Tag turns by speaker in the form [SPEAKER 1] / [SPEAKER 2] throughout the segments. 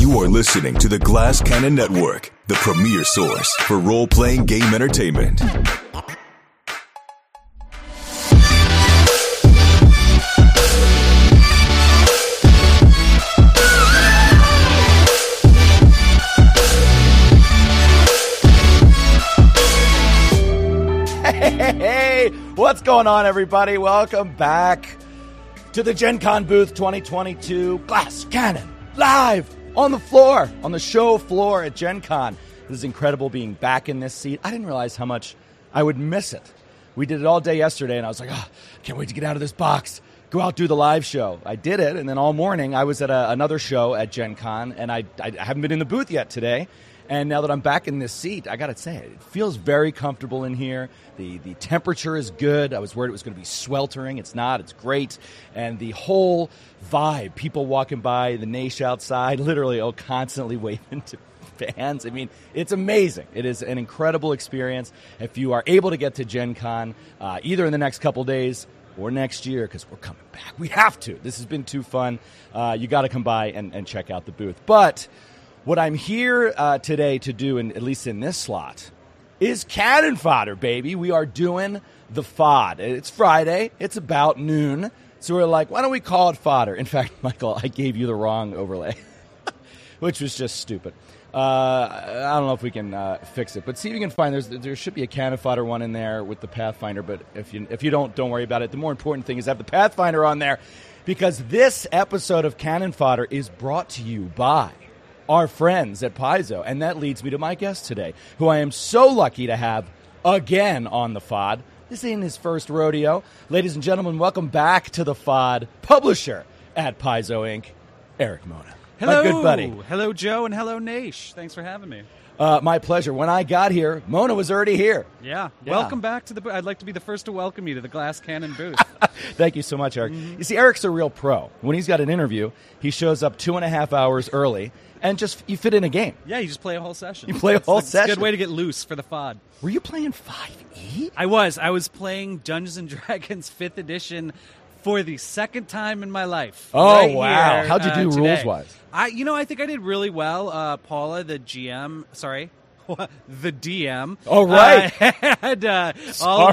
[SPEAKER 1] You are listening to the Glass Cannon Network, the premier source for role-playing game entertainment.
[SPEAKER 2] Hey, what's going on, everybody? Welcome back to the Gen Con booth 2022. Glass Cannon live on the floor, on the show floor at Gen Con. It is incredible being back in this seat. I didn't realize how much I would miss it. We did it all day yesterday, and I was like, can't wait to get out of this box, go out, do the live show. I did it, and then all morning I was at another show at Gen Con, and I haven't been in the booth yet today. And now that I'm back in this seat, I got to say, it feels very comfortable in here. The temperature is good. I was worried it was going to be sweltering. It's not. It's great. And the whole vibe, people walking by, the Naish outside, literally constantly waving to fans. I mean, it's amazing. It is an incredible experience. If you are able to get to Gen Con, either in the next couple days or next year, because we're coming back. We have to. This has been too fun. You got to come by and check out the booth. But what I'm here today to do, at least in this slot, is cannon fodder, baby. We are doing the FOD. It's Friday. It's about noon. So we're like, why don't we call it fodder? In fact, Michael, I gave you the wrong overlay, which was just stupid. I don't know if we can fix it, but see if you can find there should be a cannon fodder one in there with the Pathfinder. But if you don't worry about it. The more important thing is have the Pathfinder on there, because this episode of Cannon Fodder is brought to you by our friends at Paizo. And that leads me to my guest today, who I am so lucky to have again on the FOD. This ain't his first rodeo. Ladies and gentlemen, welcome back to the FOD, publisher at Paizo Inc., Eric Mona.
[SPEAKER 3] Hello.
[SPEAKER 2] My good buddy.
[SPEAKER 3] Hello, Joe, and hello, Naish. Thanks for having me.
[SPEAKER 2] My pleasure. When I got here, Mona was already here.
[SPEAKER 3] Yeah. Welcome back to the booth. I'd like to be the first to welcome you to the Glass Cannon booth.
[SPEAKER 2] Thank you so much, Eric. You see, Eric's a real pro. When he's got an interview, he shows up 2.5 hours early, and you fit in a game.
[SPEAKER 3] Yeah, you just play a whole session.
[SPEAKER 2] You play a whole session.
[SPEAKER 3] It's a good way to get loose for the FOD.
[SPEAKER 2] Were you playing 5e?
[SPEAKER 3] I was playing Dungeons & Dragons 5th edition for the second time in my life.
[SPEAKER 2] Oh,
[SPEAKER 3] right
[SPEAKER 2] wow.
[SPEAKER 3] Here,
[SPEAKER 2] How'd you do
[SPEAKER 3] today.
[SPEAKER 2] rules-wise?
[SPEAKER 3] I think I did really well. Paula, the GM, the DM.
[SPEAKER 2] Oh, right.
[SPEAKER 3] Had all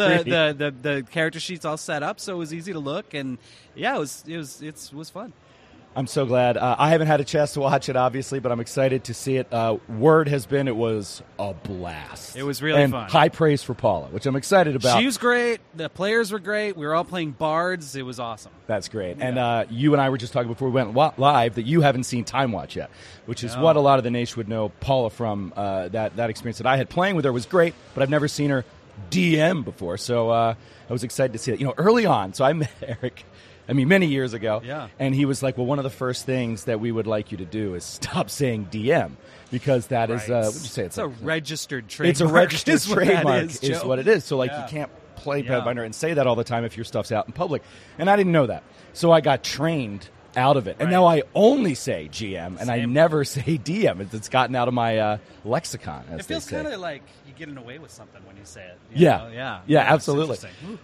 [SPEAKER 3] the character sheets all set up, so it was easy to look, and yeah, it was fun.
[SPEAKER 2] I'm so glad. I haven't had a chance to watch it, obviously, but I'm excited to see it. Word has been it was a blast.
[SPEAKER 3] It was really
[SPEAKER 2] and
[SPEAKER 3] fun.
[SPEAKER 2] High praise for Paula, which I'm excited about.
[SPEAKER 3] She was great. The players were great. We were all playing bards. It was awesome.
[SPEAKER 2] That's great.
[SPEAKER 3] Yeah.
[SPEAKER 2] And you and I were just talking before we went live that you haven't seen Time Watch yet, which is what a lot of the Naish would know Paula from. That experience that I had playing with her was great, but I've never seen her DM before, so I was excited to see it. Early on, so I met Eric many years ago.
[SPEAKER 3] Yeah.
[SPEAKER 2] And he was like, well, one of the first things that we would like you to do is stop saying DM, because that is, what would you say?
[SPEAKER 3] It's a registered trademark.
[SPEAKER 2] It's a registered trademark is
[SPEAKER 3] Joe.
[SPEAKER 2] what it is. So, you can't play Pathfinder and say that all the time if your stuff's out in public. And I didn't know that. So I got trained out of it. And now I only say GM, and I never say DM. It's gotten out of my lexicon, as
[SPEAKER 3] it feels
[SPEAKER 2] they say.
[SPEAKER 3] kind of like you're getting away with something when you say it.
[SPEAKER 2] Yeah, absolutely.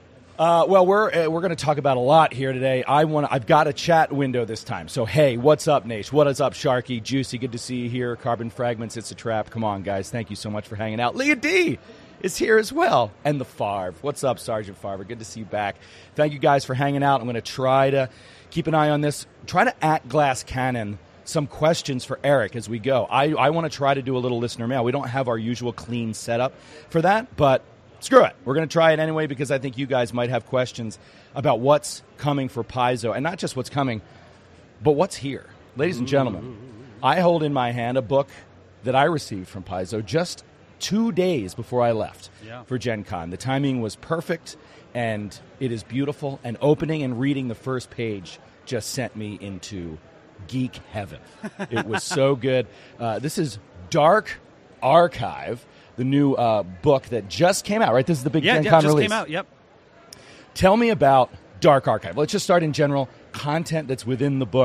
[SPEAKER 2] Well, we're going to talk about a lot here today. I've got a chat window this time. So, hey, what's up, Naish? What is up, Sharky? Juicy, good to see you here. Carbon Fragments, It's a Trap. Come on, guys. Thank you so much for hanging out. Leah D is here as well. And the Favre. What's up, Sergeant Favre? Good to see you back. Thank you guys for hanging out. I'm going to try to keep an eye on this. Try to at Glass Cannon some questions for Eric as we go. I want to try to do a little listener mail. We don't have our usual clean setup for that, but screw it. We're going to try it anyway, because I think you guys might have questions about what's coming for Paizo, and not just what's coming, but what's here. Ladies and gentlemen, I hold in my hand a book that I received from Paizo just 2 days before I left for Gen Con. The timing was perfect, and it is beautiful, and opening and reading the first page just sent me into geek heaven. It was so good. This is Dark Archive, the new book that just came out, right? This is the big Gen Con release.
[SPEAKER 3] Yeah, just came out, yep.
[SPEAKER 2] Tell me about Dark Archive. Let's just start in general. Content that's within the book.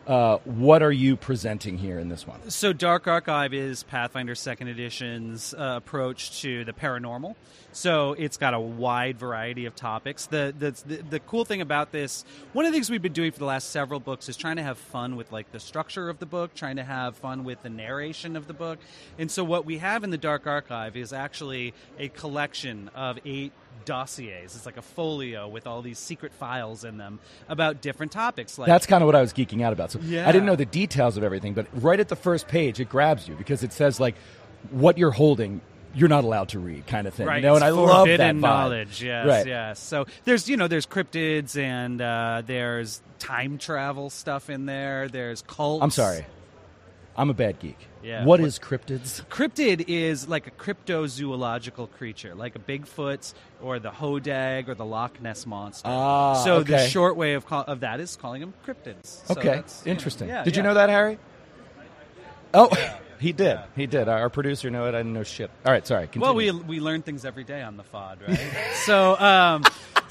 [SPEAKER 2] What are you presenting here in this one?
[SPEAKER 3] So Dark Archive is Pathfinder 2nd Edition's approach to the paranormal. So it's got a wide variety of topics. The cool thing about this, one of the things we've been doing for the last several books is trying to have fun with like the structure of the book, trying to have fun with the narration of the book. And so what we have in the Dark Archive is actually a collection of 8 dossiers. It's like a folio with all these secret files in them about different topics. Like,
[SPEAKER 2] that's kind of what I was geeking out about. So
[SPEAKER 3] yeah.
[SPEAKER 2] I didn't know the details of everything, but right at the first page, it grabs you because it says like what you're holding, you're not allowed to read, kind of thing.
[SPEAKER 3] Right.
[SPEAKER 2] You know, and I love that
[SPEAKER 3] forbidden
[SPEAKER 2] vibe.
[SPEAKER 3] knowledge. Yes,
[SPEAKER 2] right.
[SPEAKER 3] yes. So there's there's cryptids and there's time travel stuff in there. There's cults.
[SPEAKER 2] I'm sorry. I'm a bad geek.
[SPEAKER 3] Yeah.
[SPEAKER 2] What is cryptids?
[SPEAKER 3] Cryptid is like a cryptozoological creature, like a Bigfoot or the Hodag or the Loch Ness Monster. So
[SPEAKER 2] okay.
[SPEAKER 3] the short way of that is calling them cryptids. So
[SPEAKER 2] Okay,
[SPEAKER 3] that's,
[SPEAKER 2] interesting.
[SPEAKER 3] yeah,
[SPEAKER 2] Did you
[SPEAKER 3] yeah.
[SPEAKER 2] know that, Harry? Oh, he did. He did. Our producer knew it. I didn't know shit. All right, sorry. Continue.
[SPEAKER 3] Well, we learn things every day on the FOD, right?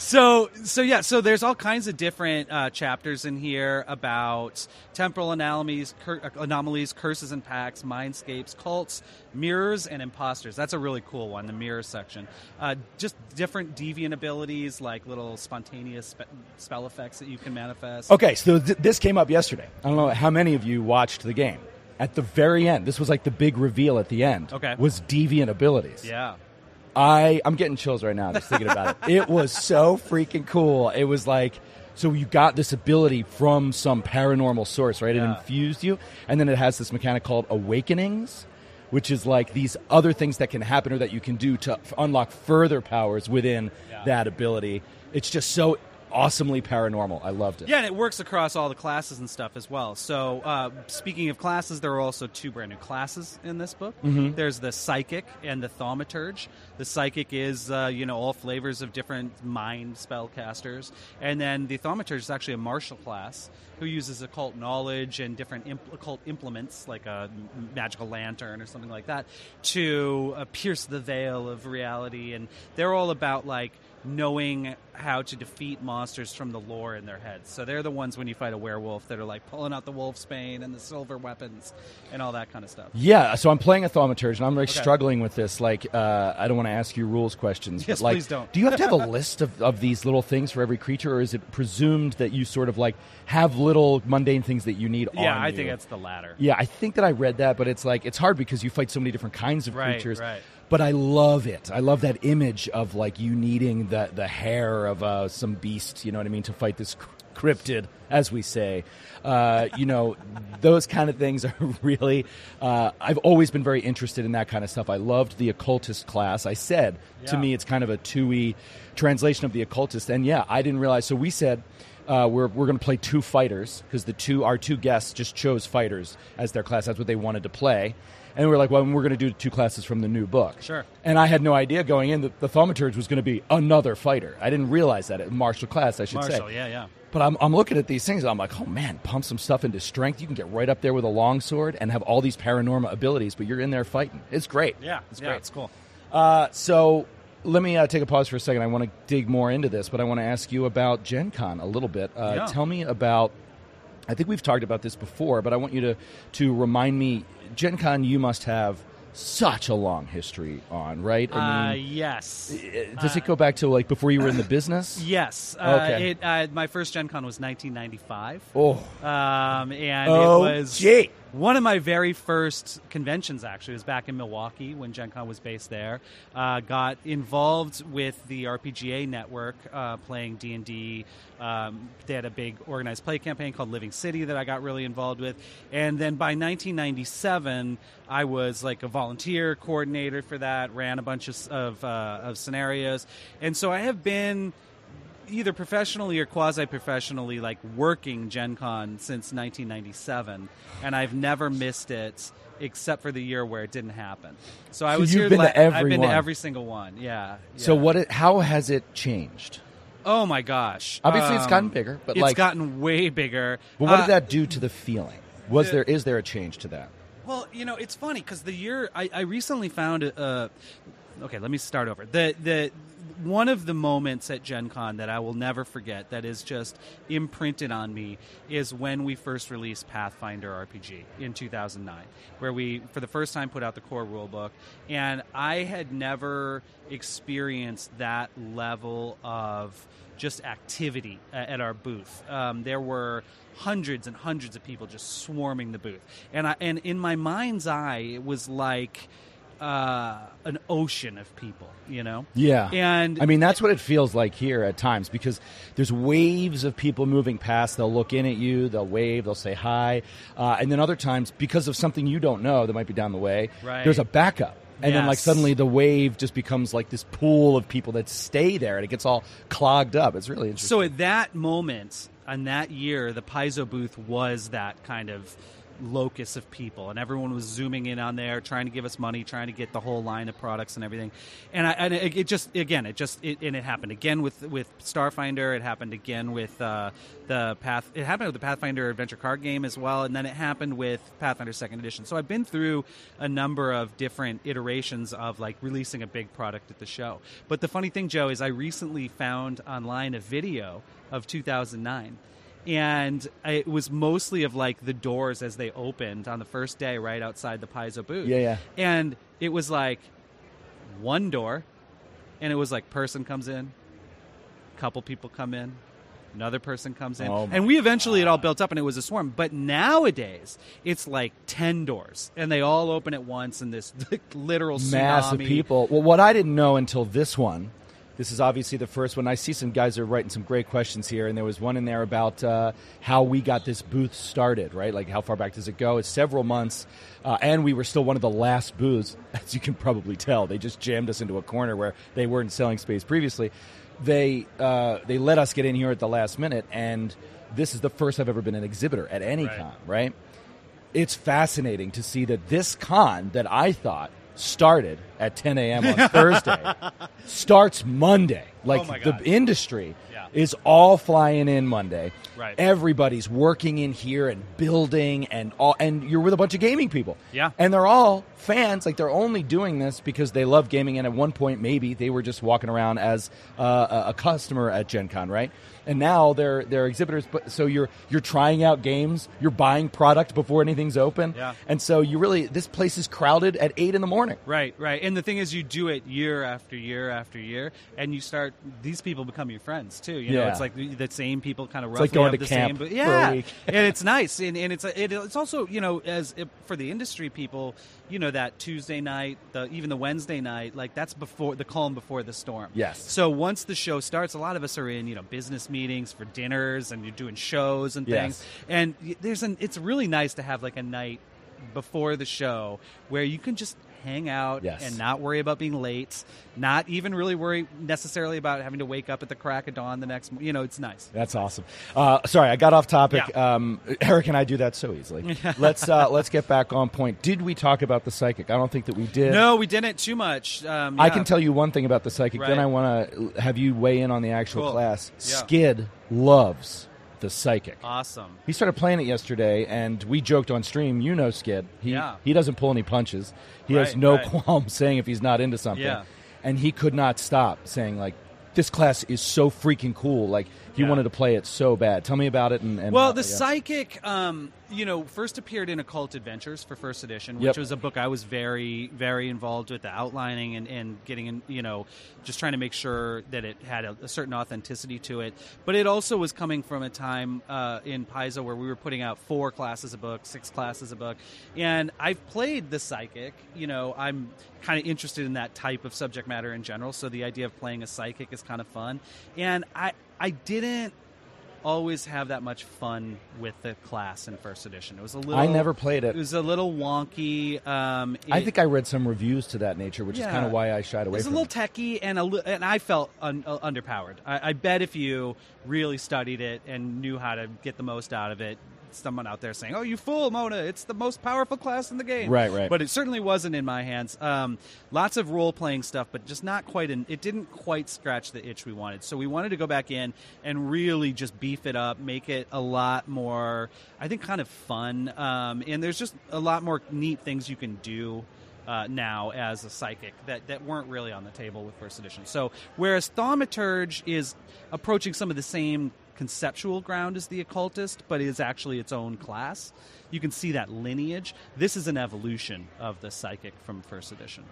[SPEAKER 3] So there's all kinds of different chapters in here about temporal anomalies, curses and pacts, mindscapes, cults, mirrors, and imposters. That's a really cool one, the mirror section. Just different deviant abilities, like little spontaneous spell effects that you can manifest.
[SPEAKER 2] Okay, so this came up yesterday. I don't know how many of you watched the game. At the very end, this was like the big reveal at the end,
[SPEAKER 3] okay.
[SPEAKER 2] was deviant abilities.
[SPEAKER 3] Yeah.
[SPEAKER 2] I'm getting chills right now just thinking about it. It was so freaking cool. It was like, so you got this ability from some paranormal source, right? It infused you. And then it has this mechanic called awakenings, which is like these other things that can happen or that you can do to unlock further powers within that ability. It's just so awesomely paranormal. I loved it.
[SPEAKER 3] Yeah, and it works across all the classes and stuff as well. So speaking of classes, there are also 2 brand new classes in this book.
[SPEAKER 2] Mm-hmm.
[SPEAKER 3] There's the Psychic and the Thaumaturge. The Psychic is all flavors of different mind spellcasters. And then the Thaumaturge is actually a martial class who uses occult knowledge and different occult implements, like a magical lantern or something like that, to pierce the veil of reality. And they're all about, like, knowing how to defeat monsters from the lore in their heads. So they're the ones when you fight a werewolf that are like pulling out the wolf's bane and the silver weapons and all that kind of stuff.
[SPEAKER 2] Yeah, so I'm playing a Thaumaturge and I'm like struggling with this. Like, I don't want to ask you rules questions.
[SPEAKER 3] Yes,
[SPEAKER 2] but like,
[SPEAKER 3] please don't.
[SPEAKER 2] Do you have to have a list of these little things for every creature, or is it presumed that you sort of like have little mundane things that you need on you?
[SPEAKER 3] Yeah, I think it's the latter.
[SPEAKER 2] Yeah, I think that I read that, but it's like, it's hard because you fight so many different kinds of creatures.
[SPEAKER 3] Right.
[SPEAKER 2] But I love it. I love that image of like you needing the hair of some beast, you know what I mean, to fight this cryptid, as we say. Those kind of things are really, I've always been very interested in that kind of stuff. I loved the occultist class. I said, to me, it's kind of a 2E translation of the occultist. And yeah, I didn't realize. So we said, we're going to play 2 fighters because our 2 guests just chose fighters as their class. That's what they wanted to play. And we were like, well, we're going to do 2 classes from the new book.
[SPEAKER 3] Sure.
[SPEAKER 2] And I had no idea going in that the Thaumaturge was going to be another fighter. I didn't realize that. Martial class, I should say.
[SPEAKER 3] Martial, yeah.
[SPEAKER 2] But I'm looking at these things, and I'm like, oh, man, pump some stuff into strength. You can get right up there with a longsword and have all these paranormal abilities, but you're in there fighting. It's great.
[SPEAKER 3] Yeah,
[SPEAKER 2] it's great.
[SPEAKER 3] It's cool.
[SPEAKER 2] So let me take a pause for a second. I want to dig more into this, but I want to ask you about Gen Con a little bit. Tell me about, I think we've talked about this before, but I want you to remind me, Gen Con you must have such a long history on, right? I mean,
[SPEAKER 3] yes.
[SPEAKER 2] Does it go back to like before you were in the business?
[SPEAKER 3] Yes.
[SPEAKER 2] Okay.
[SPEAKER 3] My first Gen Con was 1995.
[SPEAKER 2] Oh.
[SPEAKER 3] And it was
[SPEAKER 2] gee.
[SPEAKER 3] one of my very first conventions, actually. It was back in Milwaukee when Gen Con was based there. Got involved with the RPGA network playing D&D. They had a big organized play campaign called Living City that I got really involved with. And then by 1997, I was like a volunteer coordinator for that, ran a bunch of scenarios. And so I have been either professionally or quasi-professionally like working Gen Con since 1997, and I've never missed it except for the year where it didn't happen. So I was
[SPEAKER 2] you've
[SPEAKER 3] here.
[SPEAKER 2] Been to every
[SPEAKER 3] I've been
[SPEAKER 2] one.
[SPEAKER 3] to every single one. Yeah.
[SPEAKER 2] So how has it changed?
[SPEAKER 3] Oh my gosh!
[SPEAKER 2] Obviously, it's gotten bigger, but
[SPEAKER 3] it's gotten way bigger.
[SPEAKER 2] But what did that do to the feeling? Is there a change to that?
[SPEAKER 3] Well, it's funny because the year I recently found. Okay, let me start over. one of the moments at Gen Con that I will never forget, that is just imprinted on me, is when we first released Pathfinder RPG in 2009, where we, for the first time, put out the core rulebook. And I had never experienced that level of just activity at our booth. There were hundreds and hundreds of people just swarming the booth. And in my mind's eye, it was like an ocean of people, you know?
[SPEAKER 2] Yeah.
[SPEAKER 3] And
[SPEAKER 2] I mean, that's what it feels like here at times, because there's waves of people moving past. They'll look in at you, they'll wave, they'll say hi. And then other times, because of something you don't know that might be down the way,
[SPEAKER 3] Right.
[SPEAKER 2] there's a backup. And then, like,
[SPEAKER 3] Yes.
[SPEAKER 2] suddenly the wave just becomes like this pool of people that stay there, and it gets all clogged up. It's really interesting.
[SPEAKER 3] So at that moment, on that year, the Paizo booth was that kind of locus of people, and everyone was zooming in on there, trying to give us money, trying to get the whole line of products and everything. And it happened again with Starfinder. It happened again with It happened with the Pathfinder Adventure card game as well, and then it happened with Pathfinder Second Edition. So I've been through a number of different iterations of like releasing a big product at the show. But the funny thing, Joe, is I recently found online a video of 2009. And it was mostly of like the doors as they opened on the first day right outside the Paizo booth.
[SPEAKER 2] Yeah.
[SPEAKER 3] And it was like one door, and it was like person comes in, couple people come in, another person comes in.
[SPEAKER 2] Oh my
[SPEAKER 3] and we eventually, it all built up and it was a swarm. But nowadays, it's like 10 doors, and they all open at once in this like, literal
[SPEAKER 2] mass of
[SPEAKER 3] tsunami.
[SPEAKER 2] people. Well, what I didn't know until this one, this is obviously the first one. I see some guys are writing some great questions here, and there was one in there about how we got this booth started, right? Like, how far back does it go? It's several months, and we were still one of the last booths, as you can probably tell. They just jammed us into a corner where they weren't selling space previously. They let us get in here at the last minute, and this is the first I've ever been an exhibitor at any con, right? It's fascinating to see that this con that I thought started at 10 a.m. on Thursday starts Monday. Like,
[SPEAKER 3] Oh my
[SPEAKER 2] the
[SPEAKER 3] God.
[SPEAKER 2] industry
[SPEAKER 3] Yeah.
[SPEAKER 2] is all flying in Monday.
[SPEAKER 3] Right.
[SPEAKER 2] Everybody's working in here and building, and you're with a bunch of gaming people.
[SPEAKER 3] Yeah.
[SPEAKER 2] And they're all fans. Like, they're only doing this because they love gaming, and at one point maybe they were just walking around as a customer at Gen Con, right? And now they're exhibitors. But so you're trying out games, you're buying product before anything's open.
[SPEAKER 3] Yeah.
[SPEAKER 2] And so this place is crowded at 8 in the morning.
[SPEAKER 3] Right. And the thing is, you do it year after year after year, and these people become your friends too. You know,
[SPEAKER 2] Yeah.
[SPEAKER 3] it's like the same people kind of
[SPEAKER 2] It's
[SPEAKER 3] roughly
[SPEAKER 2] like going
[SPEAKER 3] have
[SPEAKER 2] to
[SPEAKER 3] the
[SPEAKER 2] camp
[SPEAKER 3] same.
[SPEAKER 2] for a
[SPEAKER 3] Yeah,
[SPEAKER 2] week.
[SPEAKER 3] and it's nice, and it's also, you know, for the industry people, you know, that Tuesday night, even the Wednesday night, like that's before the calm before the storm.
[SPEAKER 2] Yes.
[SPEAKER 3] So once the show starts, a lot of us are in, you know, business meetings for dinners, and you're doing shows and things.
[SPEAKER 2] Yes.
[SPEAKER 3] And it's really nice to have like a night before the show where you can just hang out
[SPEAKER 2] Yes.
[SPEAKER 3] and not worry about being late, not even really worry necessarily about having to wake up at the crack of dawn the next, you know, it's nice.
[SPEAKER 2] That's awesome. Sorry, I got off topic.
[SPEAKER 3] Yeah.
[SPEAKER 2] Eric and I do that so easily. Let's get back on point. Did we talk about the psychic? I don't think that we did.
[SPEAKER 3] No, we didn't too much.
[SPEAKER 2] I can tell you one thing about the psychic.
[SPEAKER 3] Right.
[SPEAKER 2] Then I want to have you weigh in on the actual
[SPEAKER 3] Cool.
[SPEAKER 2] class.
[SPEAKER 3] Yeah.
[SPEAKER 2] Skid loves the psychic.
[SPEAKER 3] Awesome.
[SPEAKER 2] He started playing it yesterday, and we joked on stream, you know Skid. He doesn't pull any punches. He has
[SPEAKER 3] Right,
[SPEAKER 2] no
[SPEAKER 3] right.
[SPEAKER 2] qualm saying if he's not into something.
[SPEAKER 3] Yeah.
[SPEAKER 2] And he could not stop saying, like, this class is so freaking cool. Like, he
[SPEAKER 3] Yeah.
[SPEAKER 2] wanted to play it so bad. Tell me about it. And
[SPEAKER 3] Well,
[SPEAKER 2] how-
[SPEAKER 3] the
[SPEAKER 2] yeah.
[SPEAKER 3] psychic, you know, first appeared in Occult Adventures for First Edition, which
[SPEAKER 2] Yep.
[SPEAKER 3] was a book I was very, very involved with, the outlining and getting in, you know, just trying to make sure that it had a certain authenticity to it. But it also was coming from a time in Paizo where we were putting out 4 classes a book, 6 classes a book. And I've played the psychic. You know, I'm kind of interested in that type of subject matter in general, so the idea of playing a psychic is kind of fun. And I didn't always have that much fun with the class in First Edition. It was a little.
[SPEAKER 2] I never played it.
[SPEAKER 3] It was a little wonky.
[SPEAKER 2] I think I read some reviews to that nature, which is kind of why I shied away
[SPEAKER 3] It's a
[SPEAKER 2] from
[SPEAKER 3] little
[SPEAKER 2] it.
[SPEAKER 3] techy, and I felt underpowered. I bet if you really studied it and knew how to get the most out of it, someone out there saying, "Oh, you fool, Mona! It's the most powerful class in the game."
[SPEAKER 2] Right.
[SPEAKER 3] But it certainly wasn't in my hands. Lots of role-playing stuff, but just not quite. It didn't quite scratch the itch we wanted. So we wanted to go back in and really just beef it up, make it a lot more, I think, kind of fun. And there's just a lot more neat things you can do now as a psychic that weren't really on the table with first edition. So whereas Thaumaturge is approaching some of the same conceptual ground as the occultist, but is actually its own class, you can see that lineage. This is an evolution of the psychic from first edition.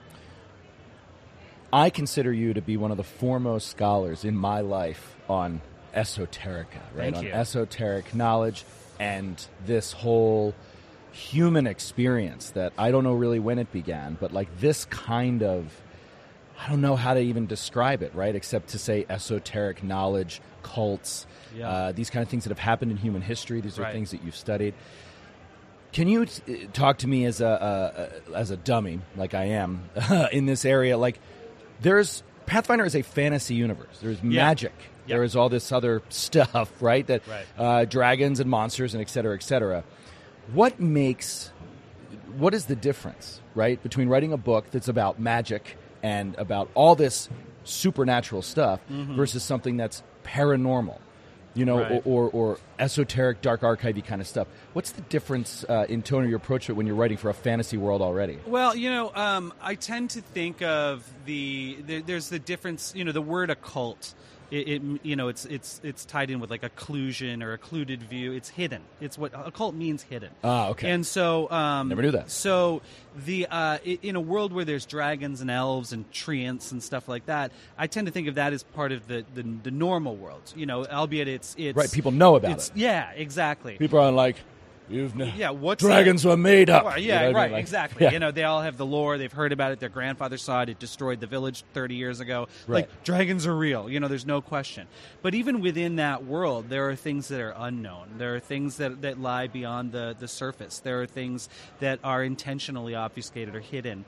[SPEAKER 2] I consider you to be one of the foremost scholars in my life on esoterica, right?
[SPEAKER 3] Thank you.
[SPEAKER 2] On esoteric knowledge and this whole human experience that I don't know really when it began, but like this kind of, I don't know how to even describe it, right? Except to say esoteric knowledge, cults, these kind of things that have happened in human history. These are things that you've studied. Can you talk to me as a dummy, like I am, in this area? Like, there's Pathfinder is a fantasy universe. There's magic.
[SPEAKER 3] Yeah.
[SPEAKER 2] There is all this other stuff, right? That dragons and monsters and et cetera, et cetera. What is the difference, right, between writing a book that's about magic and about all this supernatural stuff versus something that's paranormal, or esoteric, dark archive-y kind of stuff? What's the difference in tone of your approach to it when you're writing for a fantasy world already?
[SPEAKER 3] Well, I tend to think of there's the difference, the word occult. It's tied in with like occlusion or occluded view. It's hidden. It's what occult means, hidden.
[SPEAKER 2] Ah, okay.
[SPEAKER 3] And so
[SPEAKER 2] never knew that.
[SPEAKER 3] So in a world where there's dragons and elves and treants and stuff like that, I tend to think of that as part of the normal world. Albeit it's
[SPEAKER 2] right. People know about it.
[SPEAKER 3] Yeah, exactly.
[SPEAKER 2] People are like,
[SPEAKER 3] what's
[SPEAKER 2] dragons were made up.
[SPEAKER 3] Well, exactly.
[SPEAKER 2] Yeah.
[SPEAKER 3] They all have the lore. They've heard about it. Their grandfather saw it. It destroyed the village 30 years ago.
[SPEAKER 2] Right.
[SPEAKER 3] Like, dragons are real. There's no question. But even within that world, there are things that are unknown. There are things that lie beyond the surface. There are things that are intentionally obfuscated or hidden.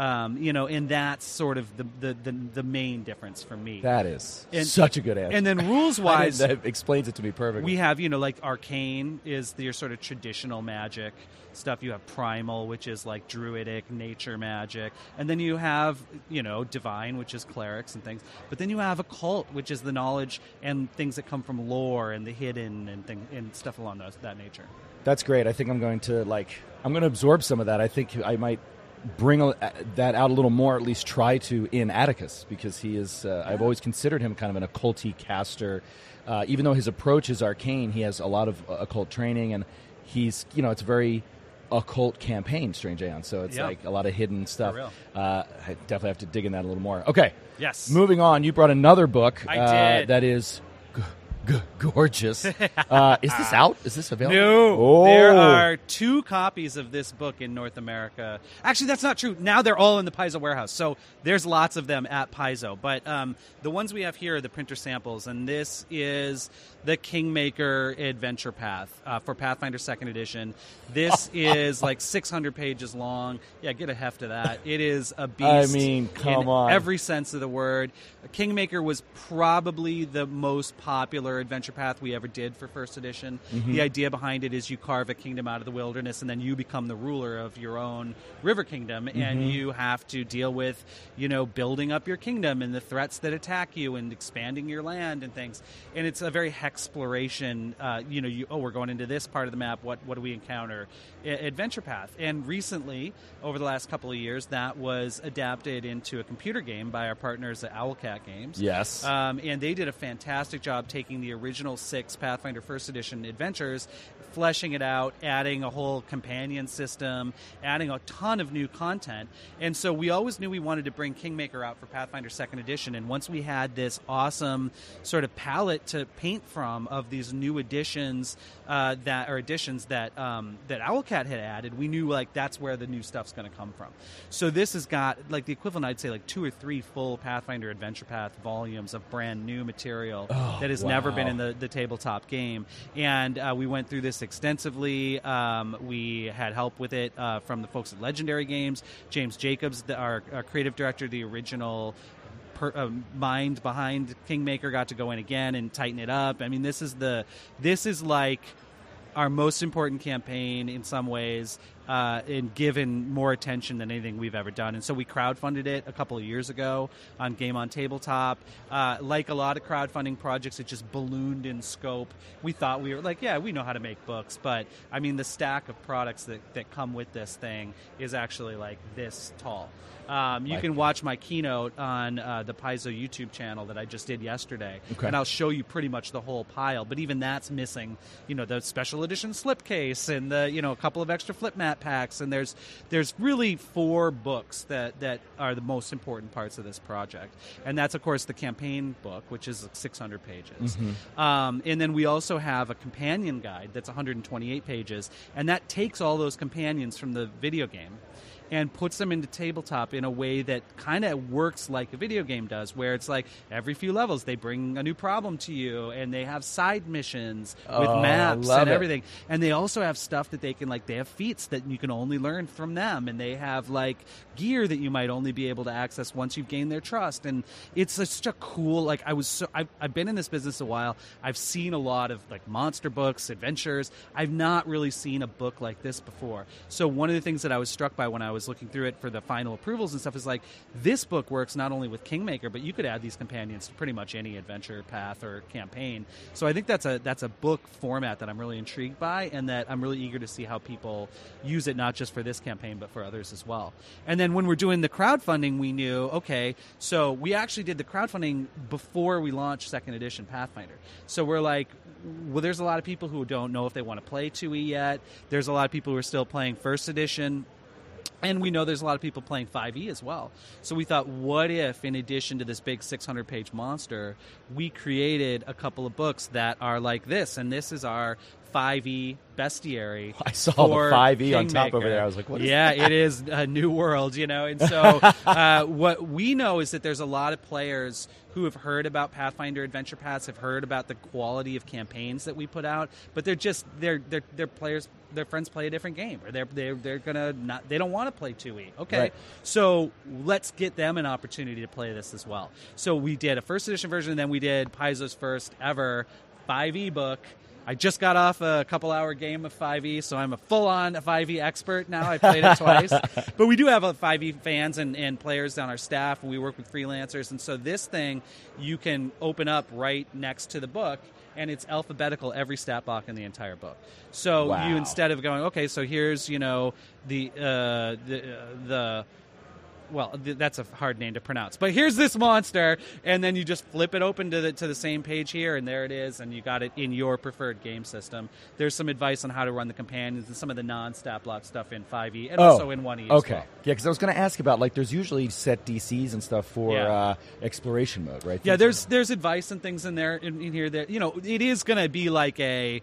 [SPEAKER 3] And that's sort of the main difference for me.
[SPEAKER 2] That is such a good answer.
[SPEAKER 3] And then rules-wise,
[SPEAKER 2] that explains it to me perfectly.
[SPEAKER 3] we have, like arcane is your sort of traditional magic stuff. You have primal, which is like druidic nature magic, and then you have divine, which is clerics and things. But then you have occult, which is the knowledge and things that come from lore and the hidden and stuff along that nature.
[SPEAKER 2] That's great. I think I'm going to absorb some of that. I think I might bring that out a little more, at least try to, in Atticus, because he is. I've always considered him kind of an occulty caster, even though his approach is arcane. He has a lot of occult training, and he's it's a very occult campaign, Strange Aeon. So it's like a lot of hidden stuff.
[SPEAKER 3] For real.
[SPEAKER 2] I definitely have to dig in that a little more. Okay.
[SPEAKER 3] Yes.
[SPEAKER 2] Moving on. You brought another book.
[SPEAKER 3] I did.
[SPEAKER 2] That is gorgeous. Is this out? Is this available?
[SPEAKER 3] No.
[SPEAKER 2] Oh.
[SPEAKER 3] There are 2 copies of this book in North America. Actually, that's not true. Now they're all in the Paizo warehouse. So there's lots of them at Paizo. But the ones we have here are the printer samples. And this is the Kingmaker Adventure Path for Pathfinder 2nd Edition. This is like 600 pages long. Yeah, get a heft of that. It is a beast.
[SPEAKER 2] I mean, come on.
[SPEAKER 3] Every sense of the word. Kingmaker was probably the most popular adventure path we ever did for first edition.
[SPEAKER 2] Mm-hmm.
[SPEAKER 3] The idea behind it is you carve a kingdom out of the wilderness, and then you become the ruler of your own river kingdom, and you have to deal with, building up your kingdom and the threats that attack you and expanding your land and things. And it's a very exploration. We're going into this part of the map. What do we encounter? Adventure path. And recently, over the last couple of years, that was adapted into a computer game by our partners at Owlcat Games.
[SPEAKER 2] Yes.
[SPEAKER 3] And they did a fantastic job taking the original 6 Pathfinder First Edition adventures, fleshing it out, adding a whole companion system, adding a ton of new content. And so we always knew we wanted to bring Kingmaker out for Pathfinder 2nd Edition. And once we had this awesome sort of palette to paint from of these new additions that Owlcat had added, we knew that's where the new stuff's going to come from. So this has got the equivalent, I'd say, 2 or 3 full Pathfinder Adventure Path volumes of brand new material that has never been in the tabletop game. And we went through this extensively. We had help with it from the folks at Legendary Games. James Jacobs, our creative director, the original mind behind Kingmaker, got to go in again and tighten it up. I mean, this is like our most important campaign in some ways. and given more attention than anything we've ever done. And so we crowdfunded it a couple of years ago on Game on Tabletop. Like a lot of crowdfunding projects, it just ballooned in scope. We thought we were like, yeah, we know how to make books, but I mean, the stack of products that come with this thing is actually like this tall. You can watch my keynote on the Paizo YouTube channel that I just did yesterday, and I'll show you pretty much the whole pile. But even that's missing, the special edition slipcase and the a couple of extra flip mat packs. And there's really 4 books that are the most important parts of this project, and that's of course the campaign book, which is 600 pages, and then we also have a companion guide that's 128 pages, and that takes all those companions from the video game and puts them into tabletop in a way that kind of works like a video game does, where it's like every few levels they bring a new problem to you, and they have side missions with maps and everything. And they also have stuff that they have feats that you can only learn from them, and they have like gear that you might only be able to access once you've gained their trust. And it's such a cool, I've been in this business a while. I've seen a lot of like monster books, adventures. I've not really seen a book like this before. So one of the things that I was struck by when I was looking through it for the final approvals and stuff is like, this book works not only with Kingmaker, but you could add these companions to pretty much any adventure path or campaign. So I think that's a book format that I'm really intrigued by, and that I'm really eager to see how people use it, not just for this campaign, but for others as well. And then when we're doing the crowdfunding, we knew, okay, so we actually did the crowdfunding before we launched 2nd edition Pathfinder. So we're like, well, there's a lot of people who don't know if they want to play 2E yet. There's a lot of people who are still playing 1st edition. And we know there's a lot of people playing 5e as well. So we thought, what if, in addition to this big 600-page monster, we created a couple of books that are like this? And this is our 5e bestiary.
[SPEAKER 2] I saw the 5e
[SPEAKER 3] Kingmaker.
[SPEAKER 2] on top over there. I was like, what is
[SPEAKER 3] that?
[SPEAKER 2] Yeah,
[SPEAKER 3] it is a new world, And so what we know is that there's a lot of players who have heard about Pathfinder Adventure Paths, have heard about the quality of campaigns that we put out, but they're players. Their friends play a different game, or they're gonna not. They don't want to play 2E. Okay,
[SPEAKER 2] right.
[SPEAKER 3] So let's get them an opportunity to play this as well. So we did a 1st edition version, and then we did Paizo's first ever 5e book. I just got off a couple-hour game of 5e, so I'm a full-on 5e expert now. I played it twice. But we do have 5e fans and players on our staff, and we work with freelancers. And so this thing, you can open up right next to the book, and it's alphabetical, every stat block in the entire book. So you, instead of going, okay, so here's, that's a hard name to pronounce, but here's this monster, and then you just flip it open to the same page here, and there it is, and you got it in your preferred game system. There's some advice on how to run the companions and some of the non-stat block stuff in 5e and also in 1e as well.
[SPEAKER 2] Yeah, because I was going to ask about, there's usually set DCs and stuff for exploration mode, right?
[SPEAKER 3] Yeah, there's advice and things in there in here that it is going to be like a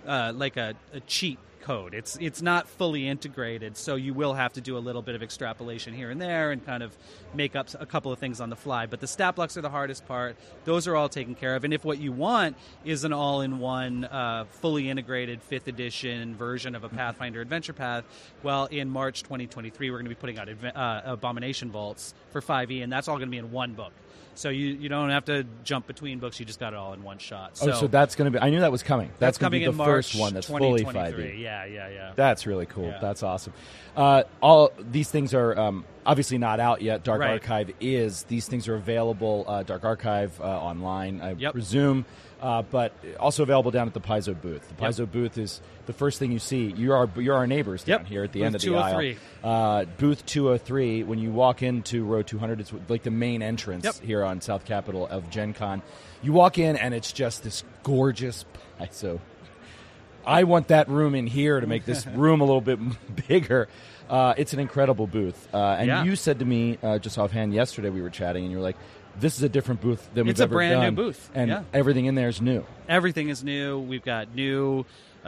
[SPEAKER 3] cheat code. It's not fully integrated, so you will have to do a little bit of extrapolation here and there and kind of make up a couple of things on the fly. But the stat blocks are the hardest part. Those are all taken care of. And if what you want is an all-in-one, fully integrated 5th edition version of a Pathfinder Adventure Path, well, in March 2023, we're going to be putting out Abomination Vaults for 5e, and that's all going to be in one book. So you don't have to jump between books. You just got it all in one shot.
[SPEAKER 2] So that's going to be... I knew that was coming. That's going to be the first one that's fully 5e.
[SPEAKER 3] Yeah.
[SPEAKER 2] That's really cool. Yeah. That's awesome. All these things are obviously not out yet. Dark Archive is. These things are available, Dark Archive online, I presume, but also available down at the Paizo booth. The Paizo booth is the first thing you see. You're our neighbors down here at the end of the aisle. Booth 203. When you walk into row 200, it's like the main entrance here on South Capitol of Gen Con. You walk in, and it's just this gorgeous Paizo. I want that room in here to make this room a little bit bigger. It's an incredible booth. And you said to me just offhand yesterday, we were chatting, and you were like, this is a different booth than we've ever done.
[SPEAKER 3] It's a brand new booth.
[SPEAKER 2] And everything in there is new.
[SPEAKER 3] Everything is new. We've got new...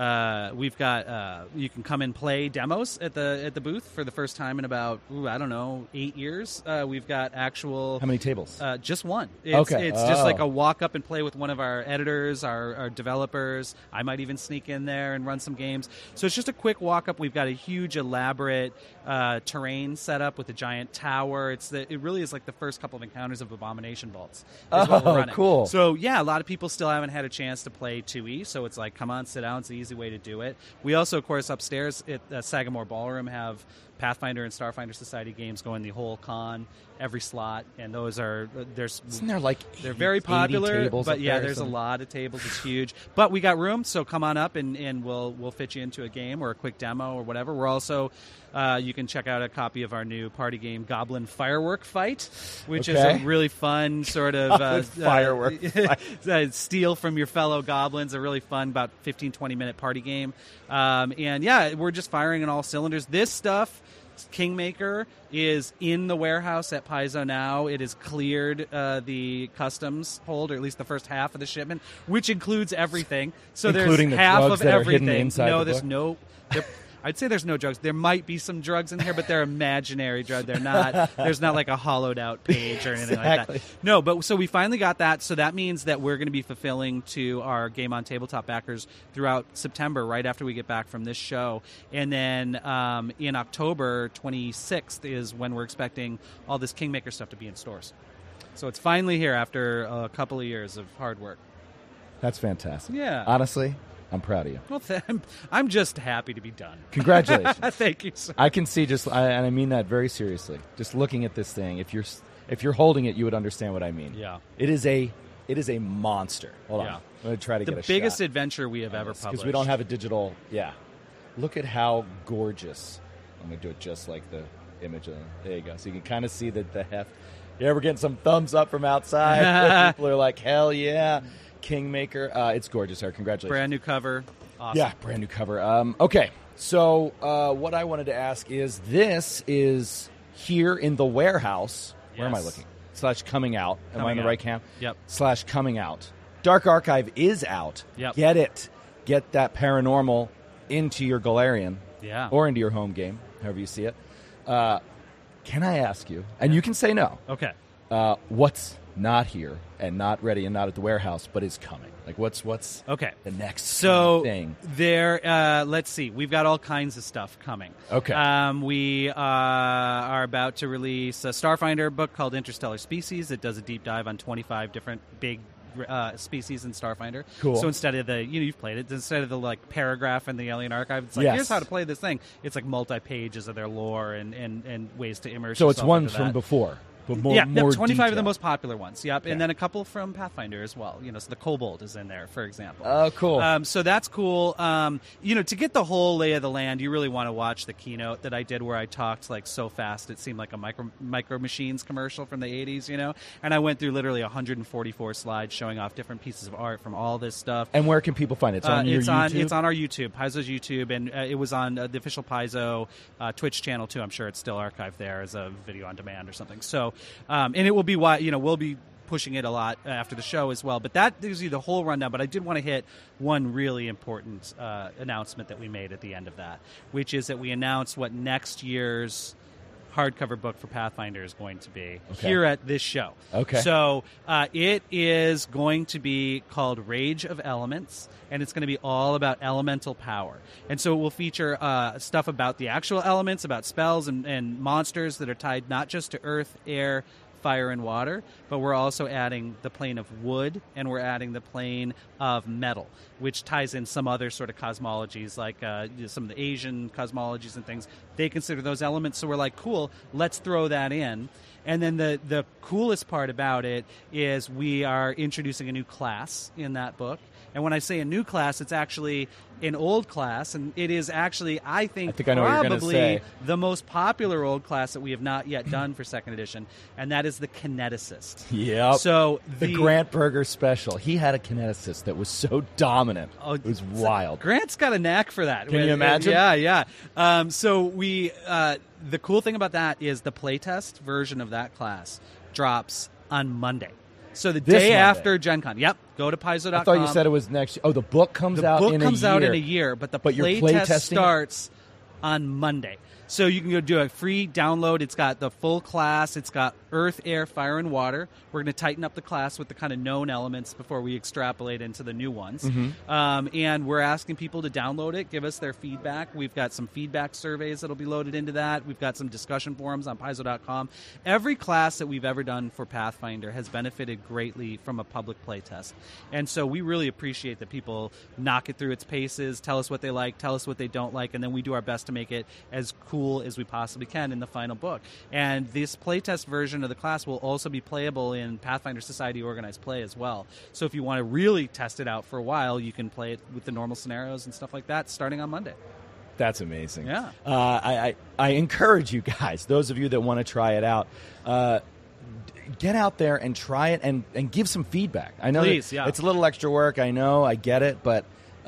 [SPEAKER 3] you can come and play demos at the booth for the first time in about 8 years. We've got actual...
[SPEAKER 2] How many tables?
[SPEAKER 3] Just one. It's just like a walk up and play with one of our editors, our developers. I might even sneak in there and run some games. So it's just a quick walk up. We've got a huge elaborate terrain set up with a giant tower. It really is like the first couple of encounters of Abomination Vaults. What we're running.
[SPEAKER 2] Cool.
[SPEAKER 3] So a lot of people still haven't had a chance to play 2E. So it's like, come on, sit down. It's easy. easy way to do it. We also, of course, upstairs at Sagamore Ballroom have Pathfinder and Starfinder Society games going the whole con, every slot, and those are
[SPEAKER 2] Isn't there like
[SPEAKER 3] they're very popular,
[SPEAKER 2] tables
[SPEAKER 3] but
[SPEAKER 2] up
[SPEAKER 3] yeah,
[SPEAKER 2] there or
[SPEAKER 3] there's a
[SPEAKER 2] something?
[SPEAKER 3] lot of tables. It's huge, but we got room, so come on up and we'll fit you into a game or a quick demo or whatever. We're also you can check out a copy of our new party game, Goblin Firework Fight, which is a really fun sort of
[SPEAKER 2] firework
[SPEAKER 3] steal from your fellow goblins. A really fun, about 15-20 minute party game, and yeah, we're just firing on all cylinders. This stuff. Kingmaker is in the warehouse at Paizo now. It has cleared the customs hold, or at least the first half of the shipment, which includes everything. So
[SPEAKER 2] including
[SPEAKER 3] there's
[SPEAKER 2] the
[SPEAKER 3] half
[SPEAKER 2] drugs
[SPEAKER 3] of
[SPEAKER 2] that are
[SPEAKER 3] everything.
[SPEAKER 2] hidden inside
[SPEAKER 3] no,
[SPEAKER 2] the
[SPEAKER 3] there's
[SPEAKER 2] book?
[SPEAKER 3] no. I'd say there's no drugs. There might be some drugs in here, but they're imaginary drugs. They're not. There's not like a hollowed out page or anything like that. No, but so we finally got that. So that means that we're going to be fulfilling to our Game on Tabletop backers throughout September, right after we get back from this show, and then in October 26th is when we're expecting all this Kingmaker stuff to be in stores. So it's finally here after a couple of years of hard work.
[SPEAKER 2] That's fantastic.
[SPEAKER 3] Yeah.
[SPEAKER 2] Honestly, I'm proud of you.
[SPEAKER 3] Well, I'm just happy to be done.
[SPEAKER 2] Congratulations.
[SPEAKER 3] Thank you, sir.
[SPEAKER 2] I can see and I mean that very seriously. Just looking at this thing, if you're holding it, you would understand what I mean.
[SPEAKER 3] Yeah.
[SPEAKER 2] It is a monster. Hold on.
[SPEAKER 3] Yeah.
[SPEAKER 2] I'm going to try to get a
[SPEAKER 3] The biggest
[SPEAKER 2] shot
[SPEAKER 3] adventure we have ever published.
[SPEAKER 2] because we don't have a digital. Yeah. Look at how gorgeous. I'm going to do it just like the image. There you go. So you can kind of see the heft. Yeah, we're getting some thumbs up from outside. People are like, hell yeah. Kingmaker. It's gorgeous, Eric. Congratulations.
[SPEAKER 3] Brand new cover. Awesome.
[SPEAKER 2] Yeah, brand new cover. Okay, so what I wanted to ask is, this is here in the warehouse. Where am I
[SPEAKER 3] Yes.
[SPEAKER 2] looking? / coming out. Am I
[SPEAKER 3] Coming
[SPEAKER 2] in the
[SPEAKER 3] out.
[SPEAKER 2] right camp?
[SPEAKER 3] Yep.
[SPEAKER 2] / coming out. Dark Archive is out.
[SPEAKER 3] Yep.
[SPEAKER 2] Get it. Get that paranormal into your Galarian.
[SPEAKER 3] Yeah.
[SPEAKER 2] Or into your home game, however you see it. Can I ask you, and you can say no,
[SPEAKER 3] Okay.
[SPEAKER 2] what's not here and not ready and not at the warehouse, but is coming? Like, what's
[SPEAKER 3] Okay.
[SPEAKER 2] the next
[SPEAKER 3] So
[SPEAKER 2] thing?
[SPEAKER 3] there, let's see. We've got all kinds of stuff coming.
[SPEAKER 2] Okay.
[SPEAKER 3] We are about to release a Starfinder book called Interstellar Species. It does a deep dive on 25 different big species in Starfinder.
[SPEAKER 2] Cool.
[SPEAKER 3] So instead of you've played it, instead of the like paragraph in the Alien Archive, it's like,
[SPEAKER 2] Yes.
[SPEAKER 3] here's how to play this thing. It's like multi-pages of their lore and ways to immerse
[SPEAKER 2] So it's
[SPEAKER 3] yourself
[SPEAKER 2] ones
[SPEAKER 3] into
[SPEAKER 2] from
[SPEAKER 3] that.
[SPEAKER 2] before, but more,
[SPEAKER 3] Yeah,
[SPEAKER 2] more
[SPEAKER 3] 25 of the
[SPEAKER 2] detail.
[SPEAKER 3] most popular ones. Yep,
[SPEAKER 2] Okay.
[SPEAKER 3] and then a couple from Pathfinder as well. So the Kobold is in there, for example.
[SPEAKER 2] Oh, cool.
[SPEAKER 3] So that's cool. To get the whole lay of the land, you really want to watch the keynote that I did, where I talked like so fast it seemed like a Micro Machines commercial from the 80s. And I went through literally 144 slides showing off different pieces of art from all this stuff.
[SPEAKER 2] And where can people find it? It's on your YouTube?
[SPEAKER 3] It's on our YouTube, Paizo's YouTube, and it was on the official Paizo Twitch channel too. I'm sure it's still archived there as a video on demand or something. So, and it will be we'll be pushing it a lot after the show as well. But that gives you the whole rundown. But I did want to hit one really important announcement that we made at the end of that, which is that we announced what next year's hardcover book for Pathfinder is going to be here at this show.
[SPEAKER 2] Okay.
[SPEAKER 3] So it is going to be called Rage of Elements, and it's going to be all about elemental power. And so it will feature stuff about the actual elements, about spells and monsters that are tied not just to earth, air, fire, and water, but we're also adding the plane of wood, and we're adding the plane of metal, which ties in some other sort of cosmologies, like some of the Asian cosmologies and things. They consider those elements, so we're like, cool, let's throw that in. And then the coolest part about it is we are introducing a new class in that book. And when I say a new class, it's actually an old class, and it is actually, I think
[SPEAKER 2] I know what you're gonna
[SPEAKER 3] probably
[SPEAKER 2] say.
[SPEAKER 3] the most popular old class that we have not yet done for second edition, and that is the Kineticist.
[SPEAKER 2] Yep.
[SPEAKER 3] So
[SPEAKER 2] the Grant Berger special. He had a kineticist that was so dominant. It was wild.
[SPEAKER 3] Grant's got a knack for that.
[SPEAKER 2] Can you imagine?
[SPEAKER 3] Yeah. So we, the cool thing about that is the playtest version of that class drops on Monday. So the
[SPEAKER 2] This
[SPEAKER 3] day
[SPEAKER 2] Monday.
[SPEAKER 3] after Gen Con. Yep. Go to Paizo.com.
[SPEAKER 2] I thought you said it was next. Oh, the book comes out in a year.
[SPEAKER 3] out in a year, but the
[SPEAKER 2] you're
[SPEAKER 3] playtest
[SPEAKER 2] playtesting it?
[SPEAKER 3] starts on Monday. So you can go do a free download. It's got the full class. It's got Earth, Air, Fire, and Water. We're going to tighten up the class with the kind of known elements before we extrapolate into the new ones. And we're asking people to download it, give us their feedback. We've got some feedback surveys that'll be loaded into that. We've got some discussion forums on Paizo.com. Every class that we've ever done for Pathfinder has benefited greatly from a public playtest. And so we really appreciate that people knock it through its paces, tell us what they like, tell us what they don't like, and then we do our best to make it as cool as we possibly can in the final book. And this playtest version of the class will also be playable in Pathfinder Society Organized Play as well. So if you want to really test it out for a while, you can play it with the normal scenarios and stuff like that starting on Monday.
[SPEAKER 2] That's amazing.
[SPEAKER 3] Yeah.
[SPEAKER 2] I encourage you guys, those of you that want to try it out, get out there and try it and give some feedback. I know
[SPEAKER 3] Please,
[SPEAKER 2] it's a little extra work. I know, I get it, but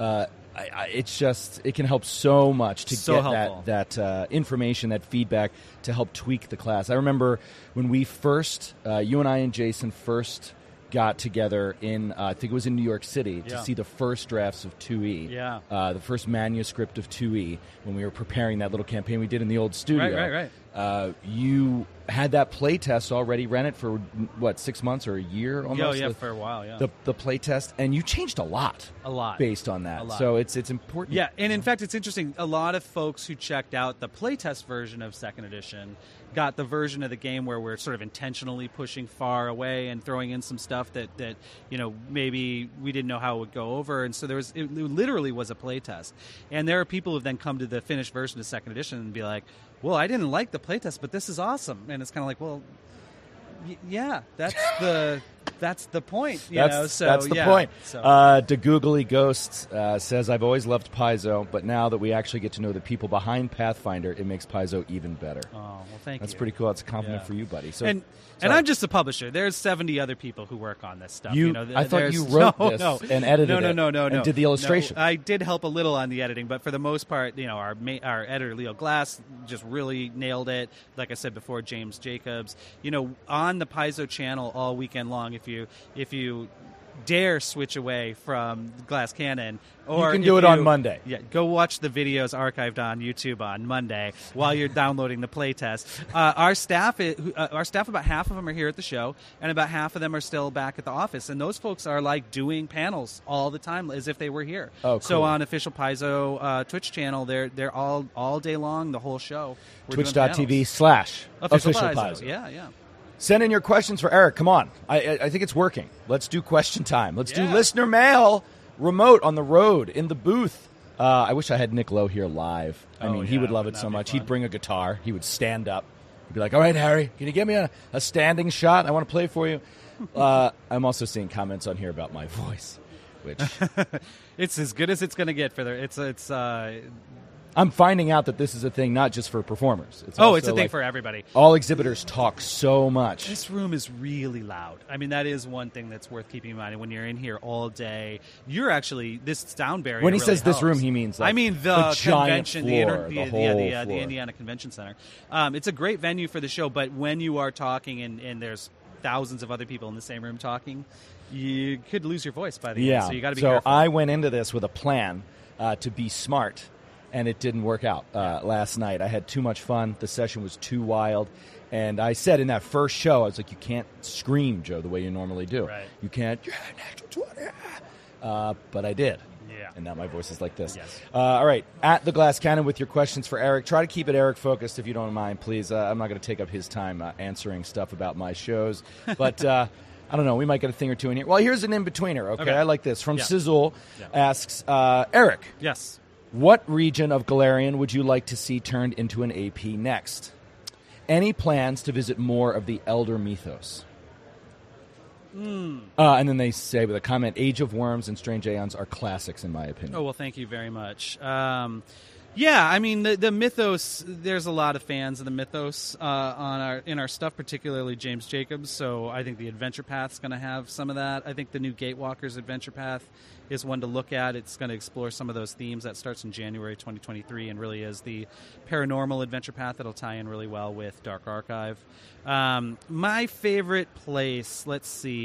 [SPEAKER 2] it's just, it can help so much to
[SPEAKER 3] So
[SPEAKER 2] get
[SPEAKER 3] helpful.
[SPEAKER 2] that information, that feedback to help tweak the class. I remember when we first, you and I and Jason first got together in, I think it was in New York City, to see the first drafts of 2E.
[SPEAKER 3] Yeah.
[SPEAKER 2] The first manuscript of 2E, when we were preparing that little campaign we did in the old studio.
[SPEAKER 3] Right.
[SPEAKER 2] You had that play test already, ran it for, 6 months or a year almost?
[SPEAKER 3] Yeah, for a while, yeah.
[SPEAKER 2] The play test, and you changed a lot. Based on that.
[SPEAKER 3] A lot.
[SPEAKER 2] So it's important.
[SPEAKER 3] Yeah, and in fact, it's interesting. A lot of folks who checked out the playtest version of 2nd edition got the version of the game where we're sort of intentionally pushing far away and throwing in some stuff that maybe we didn't know how it would go over. And so it literally was a playtest. And there are people who have then come to the finished version of 2nd edition and be like, well, I didn't like the playtest, but this is awesome. And it's kind of like, well, yeah, that's the point.
[SPEAKER 2] That's the point.
[SPEAKER 3] So.
[SPEAKER 2] The Googly Ghost says, I've always loved Paizo, but now that we actually get to know the people behind Pathfinder, it makes Paizo even better.
[SPEAKER 3] Oh, well, thank you.
[SPEAKER 2] That's pretty cool. That's a compliment for you, buddy. So,
[SPEAKER 3] and I'm just a publisher. There's 70 other people who work on this stuff.
[SPEAKER 2] I thought you wrote this and edited it.
[SPEAKER 3] No.
[SPEAKER 2] And did the illustration.
[SPEAKER 3] No, I did help a little on the editing, but for the most part, our editor, Leo Glass, just really nailed it. Like I said before, James Jacobs. On the Paizo channel all weekend long, if you dare switch away from Glass Cannon, or
[SPEAKER 2] you can do it on Monday.
[SPEAKER 3] Yeah, go watch the videos archived on YouTube on Monday while you're downloading the playtest. Our staff, about half of them are here at the show, and about half of them are still back at the office. And those folks are like doing panels all the time, as if they were here.
[SPEAKER 2] Oh, cool.
[SPEAKER 3] So on Official Paizo Twitch channel, they're all day long, the whole show.
[SPEAKER 2] Twitch.tv/Official Paizo.
[SPEAKER 3] Yeah.
[SPEAKER 2] Send in your questions for Eric. Come on. I think it's working. Let's do question time. Let's do listener mail remote on the road in the booth. I wish I had Nick Lowe here live. He would love it so much. He'd bring a guitar. He would stand up. He'd be like, all right, Harry, can you give me a standing shot? I want to play for you. I'm also seeing comments on here about my voice, which...
[SPEAKER 3] It's as good as it's going to get for
[SPEAKER 2] I'm finding out that this is a thing not just for performers.
[SPEAKER 3] It's a thing for everybody.
[SPEAKER 2] All exhibitors talk so much.
[SPEAKER 3] This room is really loud. I mean, that is one thing that's worth keeping in mind. When you're in here all day, you're actually, this sound barrier
[SPEAKER 2] When he
[SPEAKER 3] really
[SPEAKER 2] says this
[SPEAKER 3] helps.
[SPEAKER 2] room, he means like
[SPEAKER 3] the
[SPEAKER 2] giant
[SPEAKER 3] convention,
[SPEAKER 2] floor, the whole
[SPEAKER 3] the
[SPEAKER 2] floor.
[SPEAKER 3] Indiana Convention Center. It's a great venue for the show, but when you are talking and there's thousands of other people in the same room talking, you could lose your voice by the end. So you got to be careful.
[SPEAKER 2] So I went into this with a plan to be smart. And it didn't work out last night. I had too much fun. The session was too wild. And I said in that first show, I was like, you can't scream, Joe, the way you normally do.
[SPEAKER 3] Right.
[SPEAKER 2] You can't, but I did.
[SPEAKER 3] Yeah.
[SPEAKER 2] And now my voice is like this.
[SPEAKER 3] Yes.
[SPEAKER 2] All right. At the Glass Cannon with your questions for Eric. Try to keep it Eric focused if you don't mind, please. I'm not going to take up his time answering stuff about my shows. But I don't know. We might get a thing or two in here. Well, here's an in-betweener, okay? I like this. From Sizzle asks, Eric.
[SPEAKER 3] Yes.
[SPEAKER 2] What region of Galarian would you like to see turned into an AP next? Any plans to visit more of the Elder Mythos? And then they say with a comment, Age of Worms and Strange Aeons are classics in my opinion.
[SPEAKER 3] Oh, well, thank you very much. Yeah, I mean, the Mythos, there's a lot of fans of the Mythos in our stuff, particularly James Jacobs, so I think the Adventure Path's going to have some of that. I think the new Gatewalkers Adventure Path is one to look at. It's going to explore some of those themes. That starts in January 2023 and really is the paranormal adventure path that'll tie in really well with Dark Archive. My favorite place, let's see.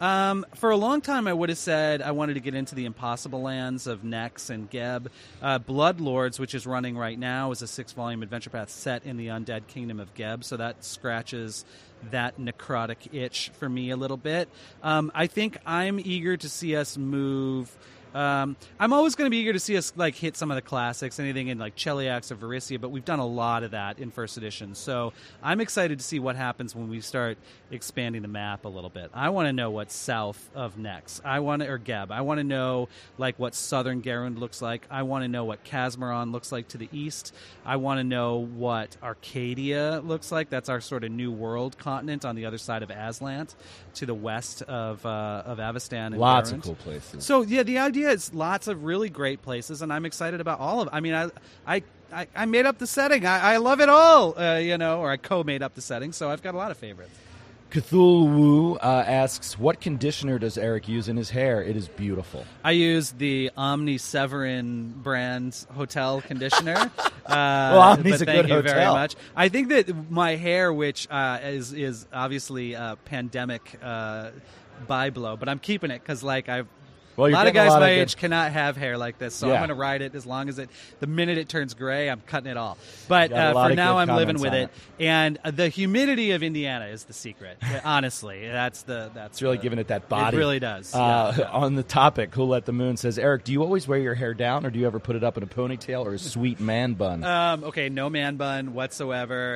[SPEAKER 3] For a long time, I would have said I wanted to get into the impossible lands of Nex and Geb. Bloodlords, which is running right now, is a 6-volume adventure path set in the undead kingdom of Geb, so that scratches that necrotic itch for me a little bit. I think I'm eager to see us move. I'm always going to be eager to see us like hit some of the classics, anything in like Cheliax or Varisia, but we've done a lot of that in first edition. So I'm excited to see what happens when we start expanding the map a little bit. I want to know what's south of Nex. or Geb. I want to know like what southern Garund looks like. I want to know what Casmaron looks like to the east. I want to know what Arcadia looks like. That's our sort of new world continent on the other side of Aslant, to the west of Avestan. And
[SPEAKER 2] Lots
[SPEAKER 3] Garund.
[SPEAKER 2] of cool places.
[SPEAKER 3] So yeah, the idea is lots of really great places, and I'm excited about all of it. I mean, I made up the setting. I love it all, or I co-made up the setting, so I've got a lot of favorites.
[SPEAKER 2] Cthulhu asks, what conditioner does Eric use in his hair? It is beautiful.
[SPEAKER 3] I use the Omni Severin brand hotel conditioner.
[SPEAKER 2] Well, Omni's
[SPEAKER 3] but
[SPEAKER 2] a
[SPEAKER 3] thank
[SPEAKER 2] good
[SPEAKER 3] you very
[SPEAKER 2] hotel.
[SPEAKER 3] much. I think that my hair, which is obviously pandemic byblow, but I'm keeping it because
[SPEAKER 2] Well,
[SPEAKER 3] a
[SPEAKER 2] you're
[SPEAKER 3] lot of
[SPEAKER 2] getting
[SPEAKER 3] guys
[SPEAKER 2] a lot
[SPEAKER 3] my
[SPEAKER 2] of good-
[SPEAKER 3] age cannot have hair like this, so
[SPEAKER 2] Yeah.
[SPEAKER 3] I'm going to ride it as long as the minute it turns gray, I'm cutting it all. But
[SPEAKER 2] Got a lot
[SPEAKER 3] for
[SPEAKER 2] of
[SPEAKER 3] now,
[SPEAKER 2] good
[SPEAKER 3] I'm living
[SPEAKER 2] comments
[SPEAKER 3] with
[SPEAKER 2] on
[SPEAKER 3] it. And the humidity of Indiana is the secret. Honestly, that's
[SPEAKER 2] It's really giving it that body.
[SPEAKER 3] It really does. Yeah.
[SPEAKER 2] On the topic, Who Let the Moon says, Eric, do you always wear your hair down, or do you ever put it up in a ponytail or a sweet man bun?
[SPEAKER 3] Okay, no man bun whatsoever.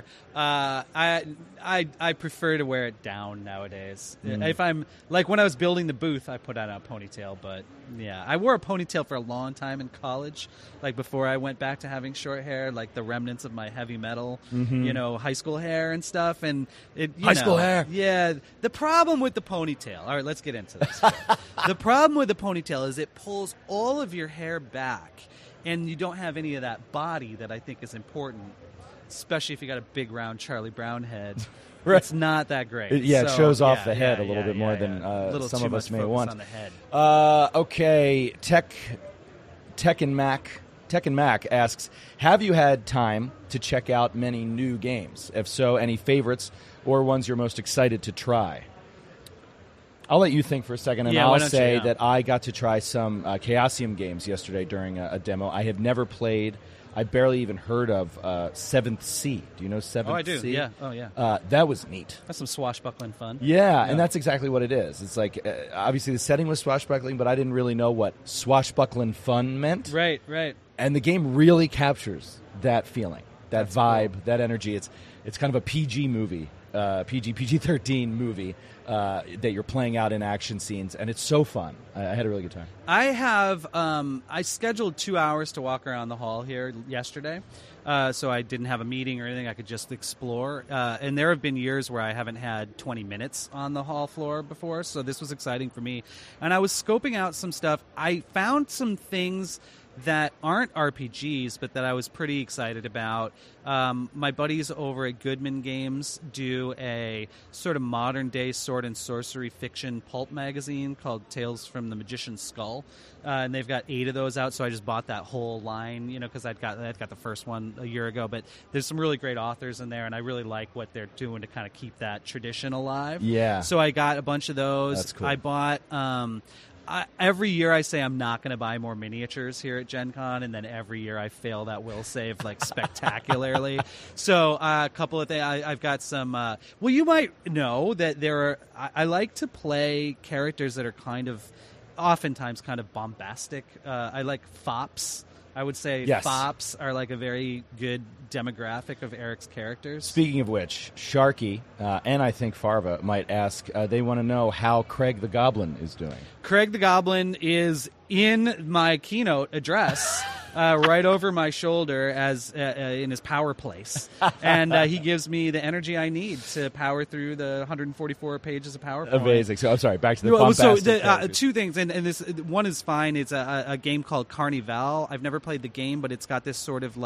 [SPEAKER 3] I prefer to wear it down nowadays. If I'm like when I was building the booth, I put on a ponytail, but yeah, I wore a ponytail for a long time in college, like before I went back to having short hair, like the remnants of my heavy metal, high school hair and stuff. And
[SPEAKER 2] School hair.
[SPEAKER 3] Yeah, the problem with the ponytail. All right, let's get into this. The problem with the ponytail is it pulls all of your hair back, and you don't have any of that body that I think is important, especially if you got a big round Charlie Brown head.
[SPEAKER 2] Right.
[SPEAKER 3] It's not that great.
[SPEAKER 2] It
[SPEAKER 3] So,
[SPEAKER 2] shows off
[SPEAKER 3] yeah,
[SPEAKER 2] the head
[SPEAKER 3] yeah,
[SPEAKER 2] a little bit more than
[SPEAKER 3] A little
[SPEAKER 2] some
[SPEAKER 3] too
[SPEAKER 2] of us
[SPEAKER 3] much
[SPEAKER 2] may
[SPEAKER 3] focus
[SPEAKER 2] want.
[SPEAKER 3] on the head.
[SPEAKER 2] Okay, Tech and Mac asks, have you had time to check out many new games? If so, any favorites or ones you're most excited to try? I'll let you think for a second, and
[SPEAKER 3] Yeah, why
[SPEAKER 2] I'll
[SPEAKER 3] don't
[SPEAKER 2] say
[SPEAKER 3] you, yeah.
[SPEAKER 2] that I got to try some Chaosium games yesterday during a demo. I have never played. I barely even heard of Seventh Sea. Do you know Seventh Sea?
[SPEAKER 3] Oh, I do. Yeah. Oh, yeah.
[SPEAKER 2] That was neat.
[SPEAKER 3] That's some swashbuckling fun.
[SPEAKER 2] Yeah, and that's exactly what it is. It's like, obviously the setting was swashbuckling, but I didn't really know what swashbuckling fun meant.
[SPEAKER 3] Right.
[SPEAKER 2] And the game really captures that feeling, that vibe, that energy. It's kind of a PG movie, PG-13 movie that you're playing out in action scenes, and it's so fun. I had a really good time.
[SPEAKER 3] I have I scheduled 2 hours to walk around the hall here yesterday, so I didn't have a meeting or anything. I could just explore. And there have been years where I haven't had 20 minutes on the hall floor before, so this was exciting for me. And I was scoping out some stuff. I found some things that aren't RPGs, but that I was pretty excited about. My buddies over at Goodman Games do a sort of modern-day sword and sorcery fiction pulp magazine called Tales from the Magician's Skull, and they've got 8 of those out. So I just bought that whole line, because I'd got the first one a year ago. But there's some really great authors in there, and I really like what they're doing to kind of keep that tradition alive.
[SPEAKER 2] Yeah.
[SPEAKER 3] So I got a bunch of those.
[SPEAKER 2] That's cool.
[SPEAKER 3] I bought. Every year I say I'm not going to buy more miniatures here at Gen Con, and then every year I fail that will save spectacularly. So a couple of things. I've got some. Well, you might know that there are. I like to play characters that are oftentimes kind of bombastic. I like fops. I would say
[SPEAKER 2] Yes.
[SPEAKER 3] fops are like a very good demographic of Eric's characters.
[SPEAKER 2] Speaking of which, Sharky and I think Farva might ask, they want to know how Craig the Goblin is doing.
[SPEAKER 3] Craig the Goblin is in my keynote address, right over my shoulder as in his power place. And he gives me the energy I need to power through the 144 pages of PowerPoint.
[SPEAKER 2] Amazing. So I'm sorry, back to the
[SPEAKER 3] Well,
[SPEAKER 2] bombastic
[SPEAKER 3] so
[SPEAKER 2] characters.
[SPEAKER 3] 2 things, and this one is fine. It's a game called Carnival. I've never played the game, but it's got this sort of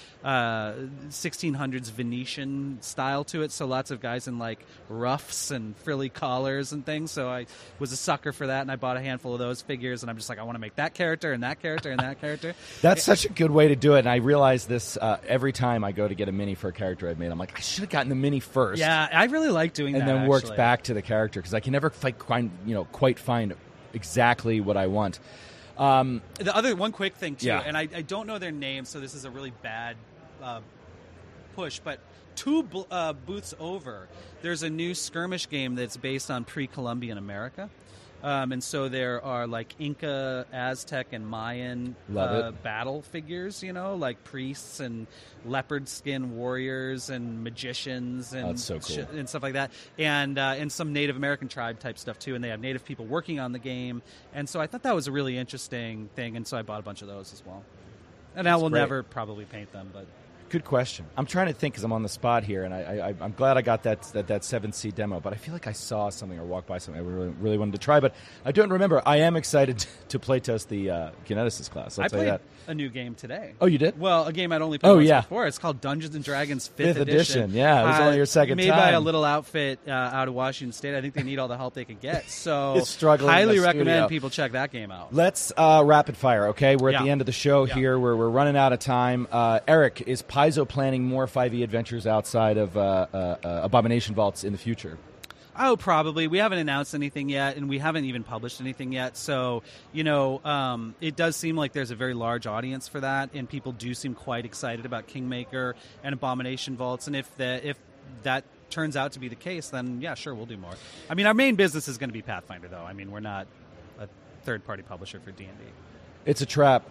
[SPEAKER 3] 1600s Venetian style to it. So lots of guys in ruffs and frilly collars and things. So I was a sucker for that, and I bought a handful of those figures. And I'm just like, I want to make that character and that character and that character.
[SPEAKER 2] That's That's such a good way to do it, and I realize this every time I go to get a mini for a character I've made. I'm like, I should have gotten the mini first.
[SPEAKER 3] Yeah, I really like doing that,
[SPEAKER 2] and then worked
[SPEAKER 3] actually.
[SPEAKER 2] back to the character, because I can never quite find exactly what I want.
[SPEAKER 3] The other one quick thing, too,
[SPEAKER 2] Yeah.
[SPEAKER 3] and I don't know their names, so this is a really bad push, but 2 booths over, there's a new skirmish game that's based on pre-Columbian America. And so there are like Inca, Aztec, and Mayan battle figures, like priests and leopard skin warriors and magicians and,
[SPEAKER 2] that's so cool.
[SPEAKER 3] and stuff like that. And some Native American tribe type stuff too. And they have Native people working on the game. And so I thought that was a really interesting thing. And so I bought a bunch of those as well. And I will never probably paint them, but...
[SPEAKER 2] Good question. I'm trying to think because I'm on the spot here, and I'm glad I got that 7C demo, but I feel like I saw something or walked by something I really wanted to try, but I don't remember. I am excited to playtest the Kineticist class. I'll tell you that.
[SPEAKER 3] A new game today.
[SPEAKER 2] Oh, you did?
[SPEAKER 3] Well, a game I'd only played once before. It's called Dungeons & Dragons 5th Edition.
[SPEAKER 2] Yeah, it was only your second
[SPEAKER 3] made
[SPEAKER 2] time.
[SPEAKER 3] Made by a little outfit out of Washington State. I think they need all the help they could get. So
[SPEAKER 2] it's struggling
[SPEAKER 3] highly
[SPEAKER 2] in the
[SPEAKER 3] recommend
[SPEAKER 2] studio.
[SPEAKER 3] people check that game out.
[SPEAKER 2] Let's rapid fire, okay? We're at the end of the show here. We're running out of time. Eric, is Paizo planning more 5e adventures outside of Abomination Vaults in the future?
[SPEAKER 3] Oh, probably. We haven't announced anything yet, and we haven't even published anything yet. So, it does seem like there's a very large audience for that, and people do seem quite excited about Kingmaker and Abomination Vaults. And if that turns out to be the case, then yeah, sure, we'll do more. I mean, our main business is going to be Pathfinder, though. I mean, we're not a third-party publisher for D&D.
[SPEAKER 2] It's a trap.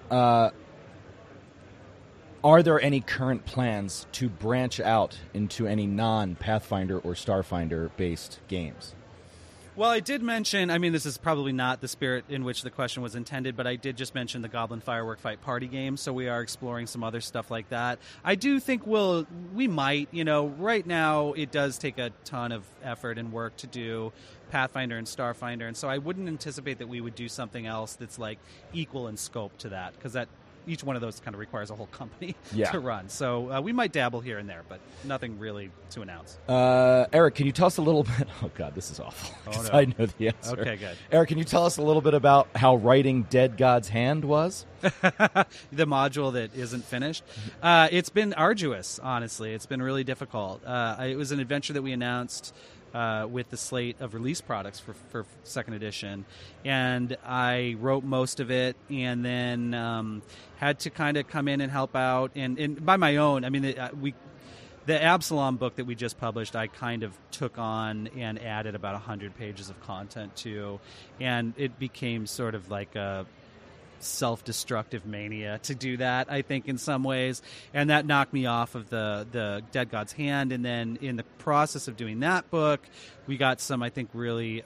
[SPEAKER 2] Are there any current plans to branch out into any non-Pathfinder or Starfinder-based games?
[SPEAKER 3] Well, I did mention, I mean, this is probably not the spirit in which the question was intended, but I did just mention the Goblin Firework Fight party game, so we are exploring some other stuff like that. I do think we might, right now it does take a ton of effort and work to do Pathfinder and Starfinder, and so I wouldn't anticipate that we would do something else that's like equal in scope to that, because each one of those kind of requires a whole company to run. So we might dabble here and there, but nothing really to announce.
[SPEAKER 2] Eric, can you tell us a little bit... Oh, God, this is awful.
[SPEAKER 3] Oh, no.
[SPEAKER 2] I know the answer.
[SPEAKER 3] Okay, good.
[SPEAKER 2] Eric, can you tell us a little bit about how writing Dead God's Hand was?
[SPEAKER 3] The module that isn't finished. It's been arduous, honestly. It's been really difficult. It was an adventure that we announced with the slate of release products for second edition, and I wrote most of it, and then had to kind of come in and help out, and by my own. I mean, the Absalom book that we just published, I kind of took on and added about 100 pages of content to, and it became sort of like a self-destructive mania to do that, I think, in some ways, and that knocked me off of the Dead God's Hand. And then in the process of doing that book, we got some, I think, really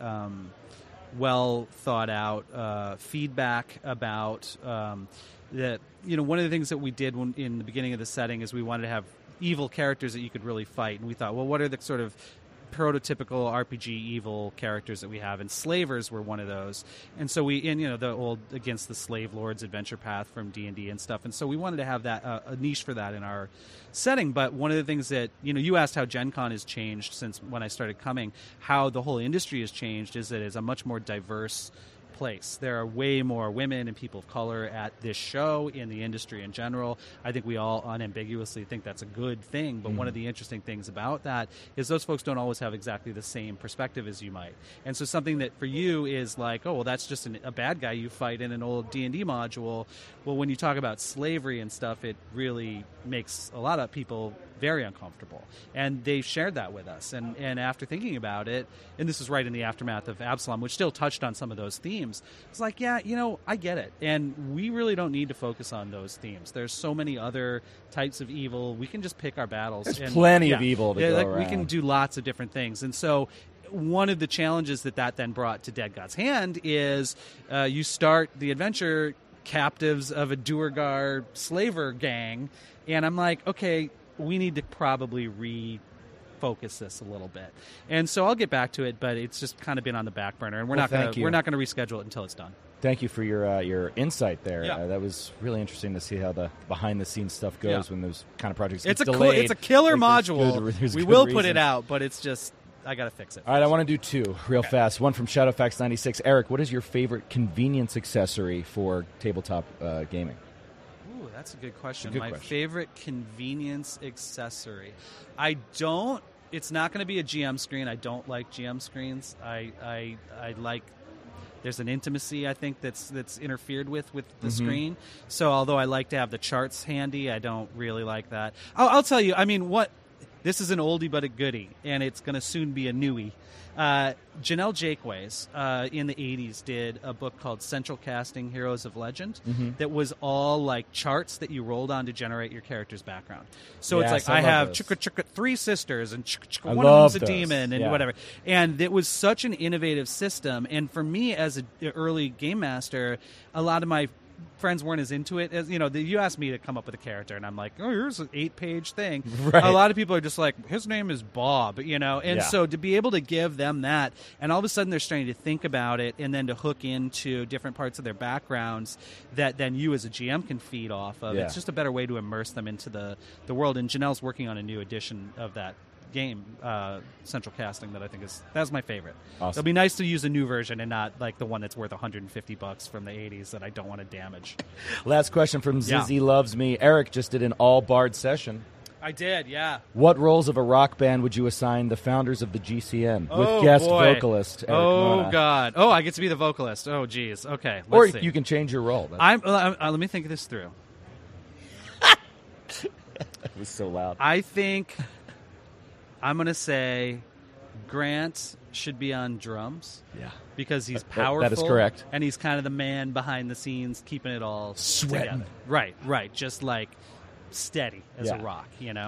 [SPEAKER 3] well thought out feedback about that. One of the things that we did in the beginning of the setting is we wanted to have evil characters that you could really fight, and we thought, well, what are the sort of prototypical RPG evil characters that we have, and slavers were one of those. And so the old Against the Slave Lords adventure path from D&D and stuff, and so we wanted to have that a niche for that in our setting. But one of the things that you asked how Gen Con has changed since when I started coming, how the whole industry has changed is that it's a much more diverse place. There are way more women and people of color at this show, in the industry in general. I think we all unambiguously think that's a good thing, but one of the interesting things about that is those folks don't always have exactly the same perspective as you might. And so something that for you is like, oh, well, that's just a bad guy you fight in an old D&D module. Well, when you talk about slavery and stuff, it really makes a lot of people very uncomfortable. And they shared that with us. And after thinking about it, and this is right in the aftermath of Absalom, which still touched on some of those themes, it's like, yeah, I get it. And we really don't need to focus on those themes. There's so many other types of evil. We can just pick our battles.
[SPEAKER 2] There's plenty of evil to go around.
[SPEAKER 3] We can do lots of different things. And so one of the challenges that then brought to Dead God's Hand is you start the adventure captives of a Duergar slaver gang, and I'm like, okay, we need to probably refocus this a little bit. And so I'll get back to it, but it's just kind of been on the back burner, and we're not going to reschedule it until it's done.
[SPEAKER 2] Thank you for your insight there.
[SPEAKER 3] Yeah.
[SPEAKER 2] That was really interesting to see how the behind-the-scenes stuff goes when those kind of projects
[SPEAKER 3] it's
[SPEAKER 2] get
[SPEAKER 3] a
[SPEAKER 2] delayed.
[SPEAKER 3] It's a killer
[SPEAKER 2] like,
[SPEAKER 3] module. We will put it out, but it's just I got to fix it.
[SPEAKER 2] All right, I want to do two real fast. One from Shadowfax96. Eric, what is your favorite convenience accessory for tabletop gaming?
[SPEAKER 3] Ooh, That's a good question.
[SPEAKER 2] Good
[SPEAKER 3] My
[SPEAKER 2] question.
[SPEAKER 3] favorite convenience accessory. It's not going to be a GM screen. I don't like GM screens. I like. There's an intimacy, I think, that's interfered with the screen. So although I like to have the charts handy, I don't really like that. I'll tell you, I mean, this is an oldie but a goodie, and it's going to soon be a newie. Janelle Jakeways in the 80s did a book called Central Casting Heroes of Legend that was all like charts that you rolled on to generate your character's background. So it's like, I have three sisters, and one of them's a demon, and whatever. And it was such an innovative system. And for me, as an early game master, a lot of my friends weren't as into it as, you asked me to come up with a character, and I'm like, oh, here's an 8-page thing. Right. A lot of people are just like, his name is Bob, and so to be able to give them that, and all of a sudden they're starting to think about it, and then to hook into different parts of their backgrounds that then you as a GM can feed off of. It's just a better way to immerse them into the world. And Janelle's working on a new edition of that game, Central Casting, that I think that's my favorite.
[SPEAKER 2] Awesome.
[SPEAKER 3] It'll be nice to use a new version and not like the one that's worth $150 from the 80s that I don't want to damage.
[SPEAKER 2] Last question from Zizzy Loves Me. Eric just did an all-bard session.
[SPEAKER 3] I did, yeah.
[SPEAKER 2] What roles of a rock band would you assign the founders of the GCN with guest vocalist Eric Mona?
[SPEAKER 3] God. Oh, I get to be the vocalist. Oh, geez. Okay,
[SPEAKER 2] or
[SPEAKER 3] see.
[SPEAKER 2] You can change your role.
[SPEAKER 3] Let me think this through.
[SPEAKER 2] It was so loud.
[SPEAKER 3] I think I'm going to say Grant should be on drums.
[SPEAKER 2] Yeah.
[SPEAKER 3] Because he's powerful.
[SPEAKER 2] That is correct.
[SPEAKER 3] And he's kind of the man behind the scenes, keeping it all
[SPEAKER 2] sweating.
[SPEAKER 3] Together. Right. Just like steady as a rock,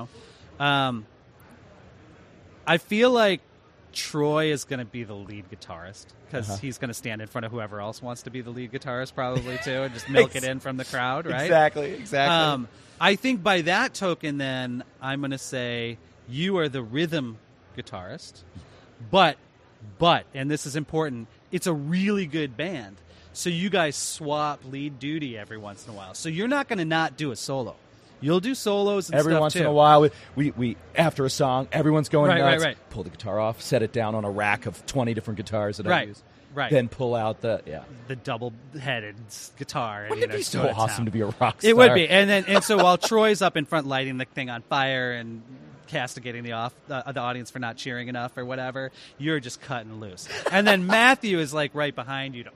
[SPEAKER 3] I feel like Troy is going to be the lead guitarist because he's going to stand in front of whoever else wants to be the lead guitarist probably too, and just milk it in from the crowd, right?
[SPEAKER 2] Exactly.
[SPEAKER 3] I think by that token, then I'm going to say you are the rhythm guitarist, but, and this is important, it's a really good band. So you guys swap lead duty every once in a while. So you're not going to not do a solo. You'll do solos and
[SPEAKER 2] every
[SPEAKER 3] stuff
[SPEAKER 2] once
[SPEAKER 3] too.
[SPEAKER 2] in a while. We after a song, everyone's going nuts.
[SPEAKER 3] Right.
[SPEAKER 2] Pull the guitar off, set it down on a rack of 20 different guitars that I use.
[SPEAKER 3] Right.
[SPEAKER 2] Then pull out the
[SPEAKER 3] double-headed guitar.
[SPEAKER 2] Wouldn't it be so awesome to be a rock star?
[SPEAKER 3] It would be. And so while Troy's up in front lighting the thing on fire and castigating the audience for not cheering enough or whatever, you're just cutting loose. And then Matthew is like right behind you.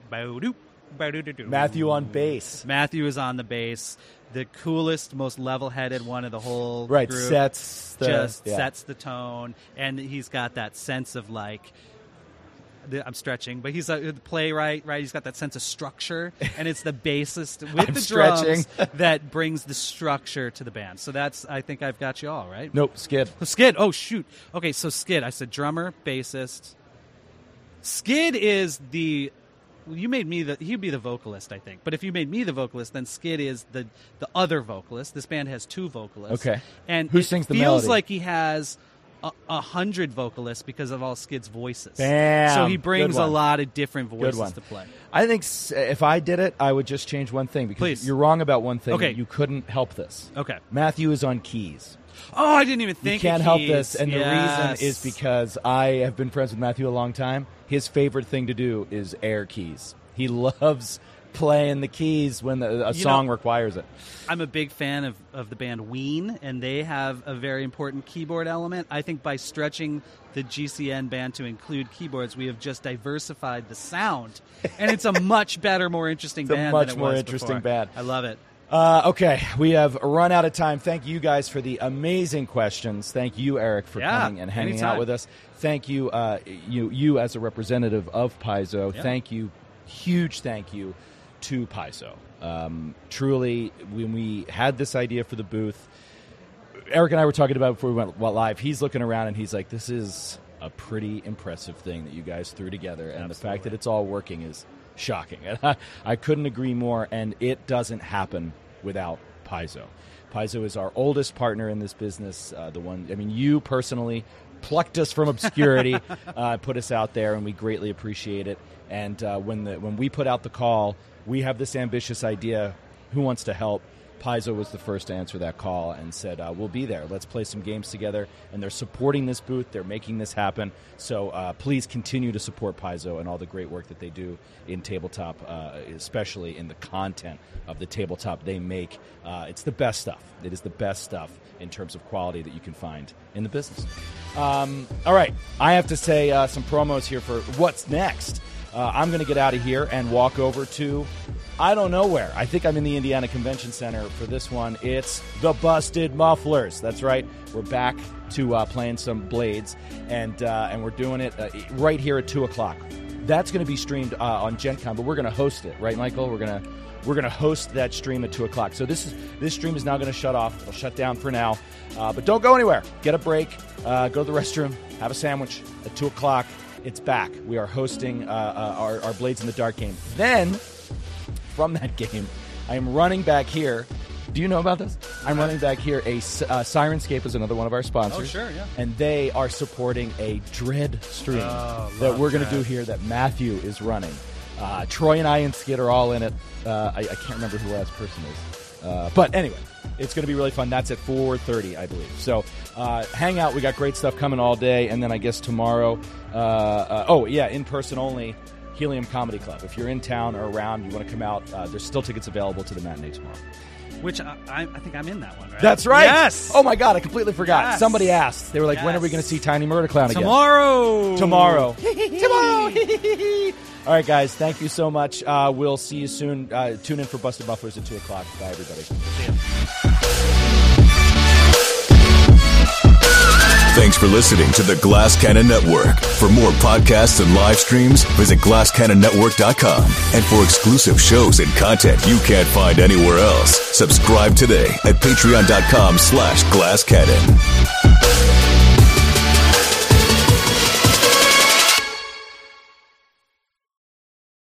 [SPEAKER 2] Matthew on bass.
[SPEAKER 3] Matthew is on the bass. The coolest, most level-headed one of the whole
[SPEAKER 2] group.
[SPEAKER 3] Sets the tone, and he's got that sense of like, I'm stretching, but he's the playwright, right? He's got that sense of structure, and it's the bassist with the drums that brings the structure to the band. So I think I've got you all, right?
[SPEAKER 2] Nope, Skid.
[SPEAKER 3] Skid, oh shoot. Okay, so Skid, I said drummer, bassist. Skid is you made me he'd be the vocalist, I think. But if you made me the vocalist, then Skid is the other vocalist. This band has 2 vocalists.
[SPEAKER 2] Okay.
[SPEAKER 3] And
[SPEAKER 2] who sings the
[SPEAKER 3] melody?
[SPEAKER 2] melody?
[SPEAKER 3] Feels like he has 100 vocalists because of all Skid's voices.
[SPEAKER 2] Bam.
[SPEAKER 3] So he brings a lot of different voices to play.
[SPEAKER 2] I think if I did it, I would just change one thing because you're wrong about one thing.
[SPEAKER 3] Okay.
[SPEAKER 2] You couldn't help this.
[SPEAKER 3] Okay.
[SPEAKER 2] Matthew is on keys.
[SPEAKER 3] Oh, I didn't even think
[SPEAKER 2] you can't
[SPEAKER 3] of
[SPEAKER 2] help
[SPEAKER 3] keys.
[SPEAKER 2] this, and the reason is because I have been friends with Matthew a long time. His favorite thing to do is air keys. He loves playing the keys when a song requires it.
[SPEAKER 3] I'm a big fan of the band Ween, and they have a very important keyboard element. I think by stretching the GCN band to include keyboards, we have just diversified the sound, and it's a much better, more interesting band than it was
[SPEAKER 2] more interesting
[SPEAKER 3] before.
[SPEAKER 2] band.
[SPEAKER 3] I love it.
[SPEAKER 2] Okay, we have run out of time. Thank you guys for the amazing questions. Thank you, Eric, for coming and hanging out with us. Thank you, you as a representative of Paizo.
[SPEAKER 3] Yeah.
[SPEAKER 2] Thank you, huge thank you to Paizo. Truly, when we had this idea for the booth, Eric and I were talking about before we went live. He's looking around and he's like, "This is a pretty impressive thing that you guys threw together," and the fact that it's all working is shocking. I couldn't agree more, and it doesn't happen without Paizo. Paizo is our oldest partner in this business. You personally plucked us from obscurity, put us out there, and we greatly appreciate it. And when we put out the call, we have this ambitious idea. Who wants to help? Paizo was the first to answer that call and said, we'll be there. Let's play some games together. And they're supporting this booth. They're making this happen. So please continue to support Paizo and all the great work that they do in tabletop, especially in the content of the tabletop they make. It's the best stuff. It is the best stuff in terms of quality that you can find in the business. All right. I have to say some promos here for what's next. I'm going to get out of here and walk over to, I don't know where. I think I'm in the Indiana Convention Center for this one. It's the Busted Mufflers. That's right. We're back to playing some Blades, and we're doing it right here at 2 o'clock. That's going to be streamed on Gen Con, but we're going to host it, right, Michael? We're going to host that stream at 2 o'clock. So this stream is now going to shut off. It'll shut down for now. But don't go anywhere. Get a break. Go to the restroom. Have a sandwich. At 2 o'clock, it's back. We are hosting our Blades in the Dark game. Then, from that game, I am running back here. Do you know about this? I'm running back here. Sirenscape is another one of our sponsors.
[SPEAKER 3] Oh, sure, yeah.
[SPEAKER 2] And they are supporting a Dread stream that we're going to do here that Matthew is running. Troy and I and Skid are all in it. I can't remember who the last person is. But anyway, it's going to be really fun. That's at 4:30, I believe. So hang out. We got great stuff coming all day. And then I guess tomorrow, in person only, Helium Comedy Club. If you're in town or around, you want to come out, there's still tickets available to the matinee tomorrow.
[SPEAKER 3] Which I think I'm in that one, right?
[SPEAKER 2] That's right.
[SPEAKER 3] Yes.
[SPEAKER 2] Oh, my God. I completely forgot.
[SPEAKER 3] Yes.
[SPEAKER 2] Somebody asked. They were like,
[SPEAKER 3] Yes.
[SPEAKER 2] when are we going to see Tiny Murder Clown again?
[SPEAKER 3] Tomorrow.
[SPEAKER 2] Tomorrow. All right, guys. Thank you so much. We'll see you soon. Tune in for Busted Mufflers at 2 o'clock. Bye, everybody.
[SPEAKER 3] See ya.
[SPEAKER 1] Thanks for listening to the Glass Cannon Network. For more podcasts and live streams, visit glasscannonnetwork.com. And for exclusive shows and content you can't find anywhere else, subscribe today at patreon.com/glasscannon.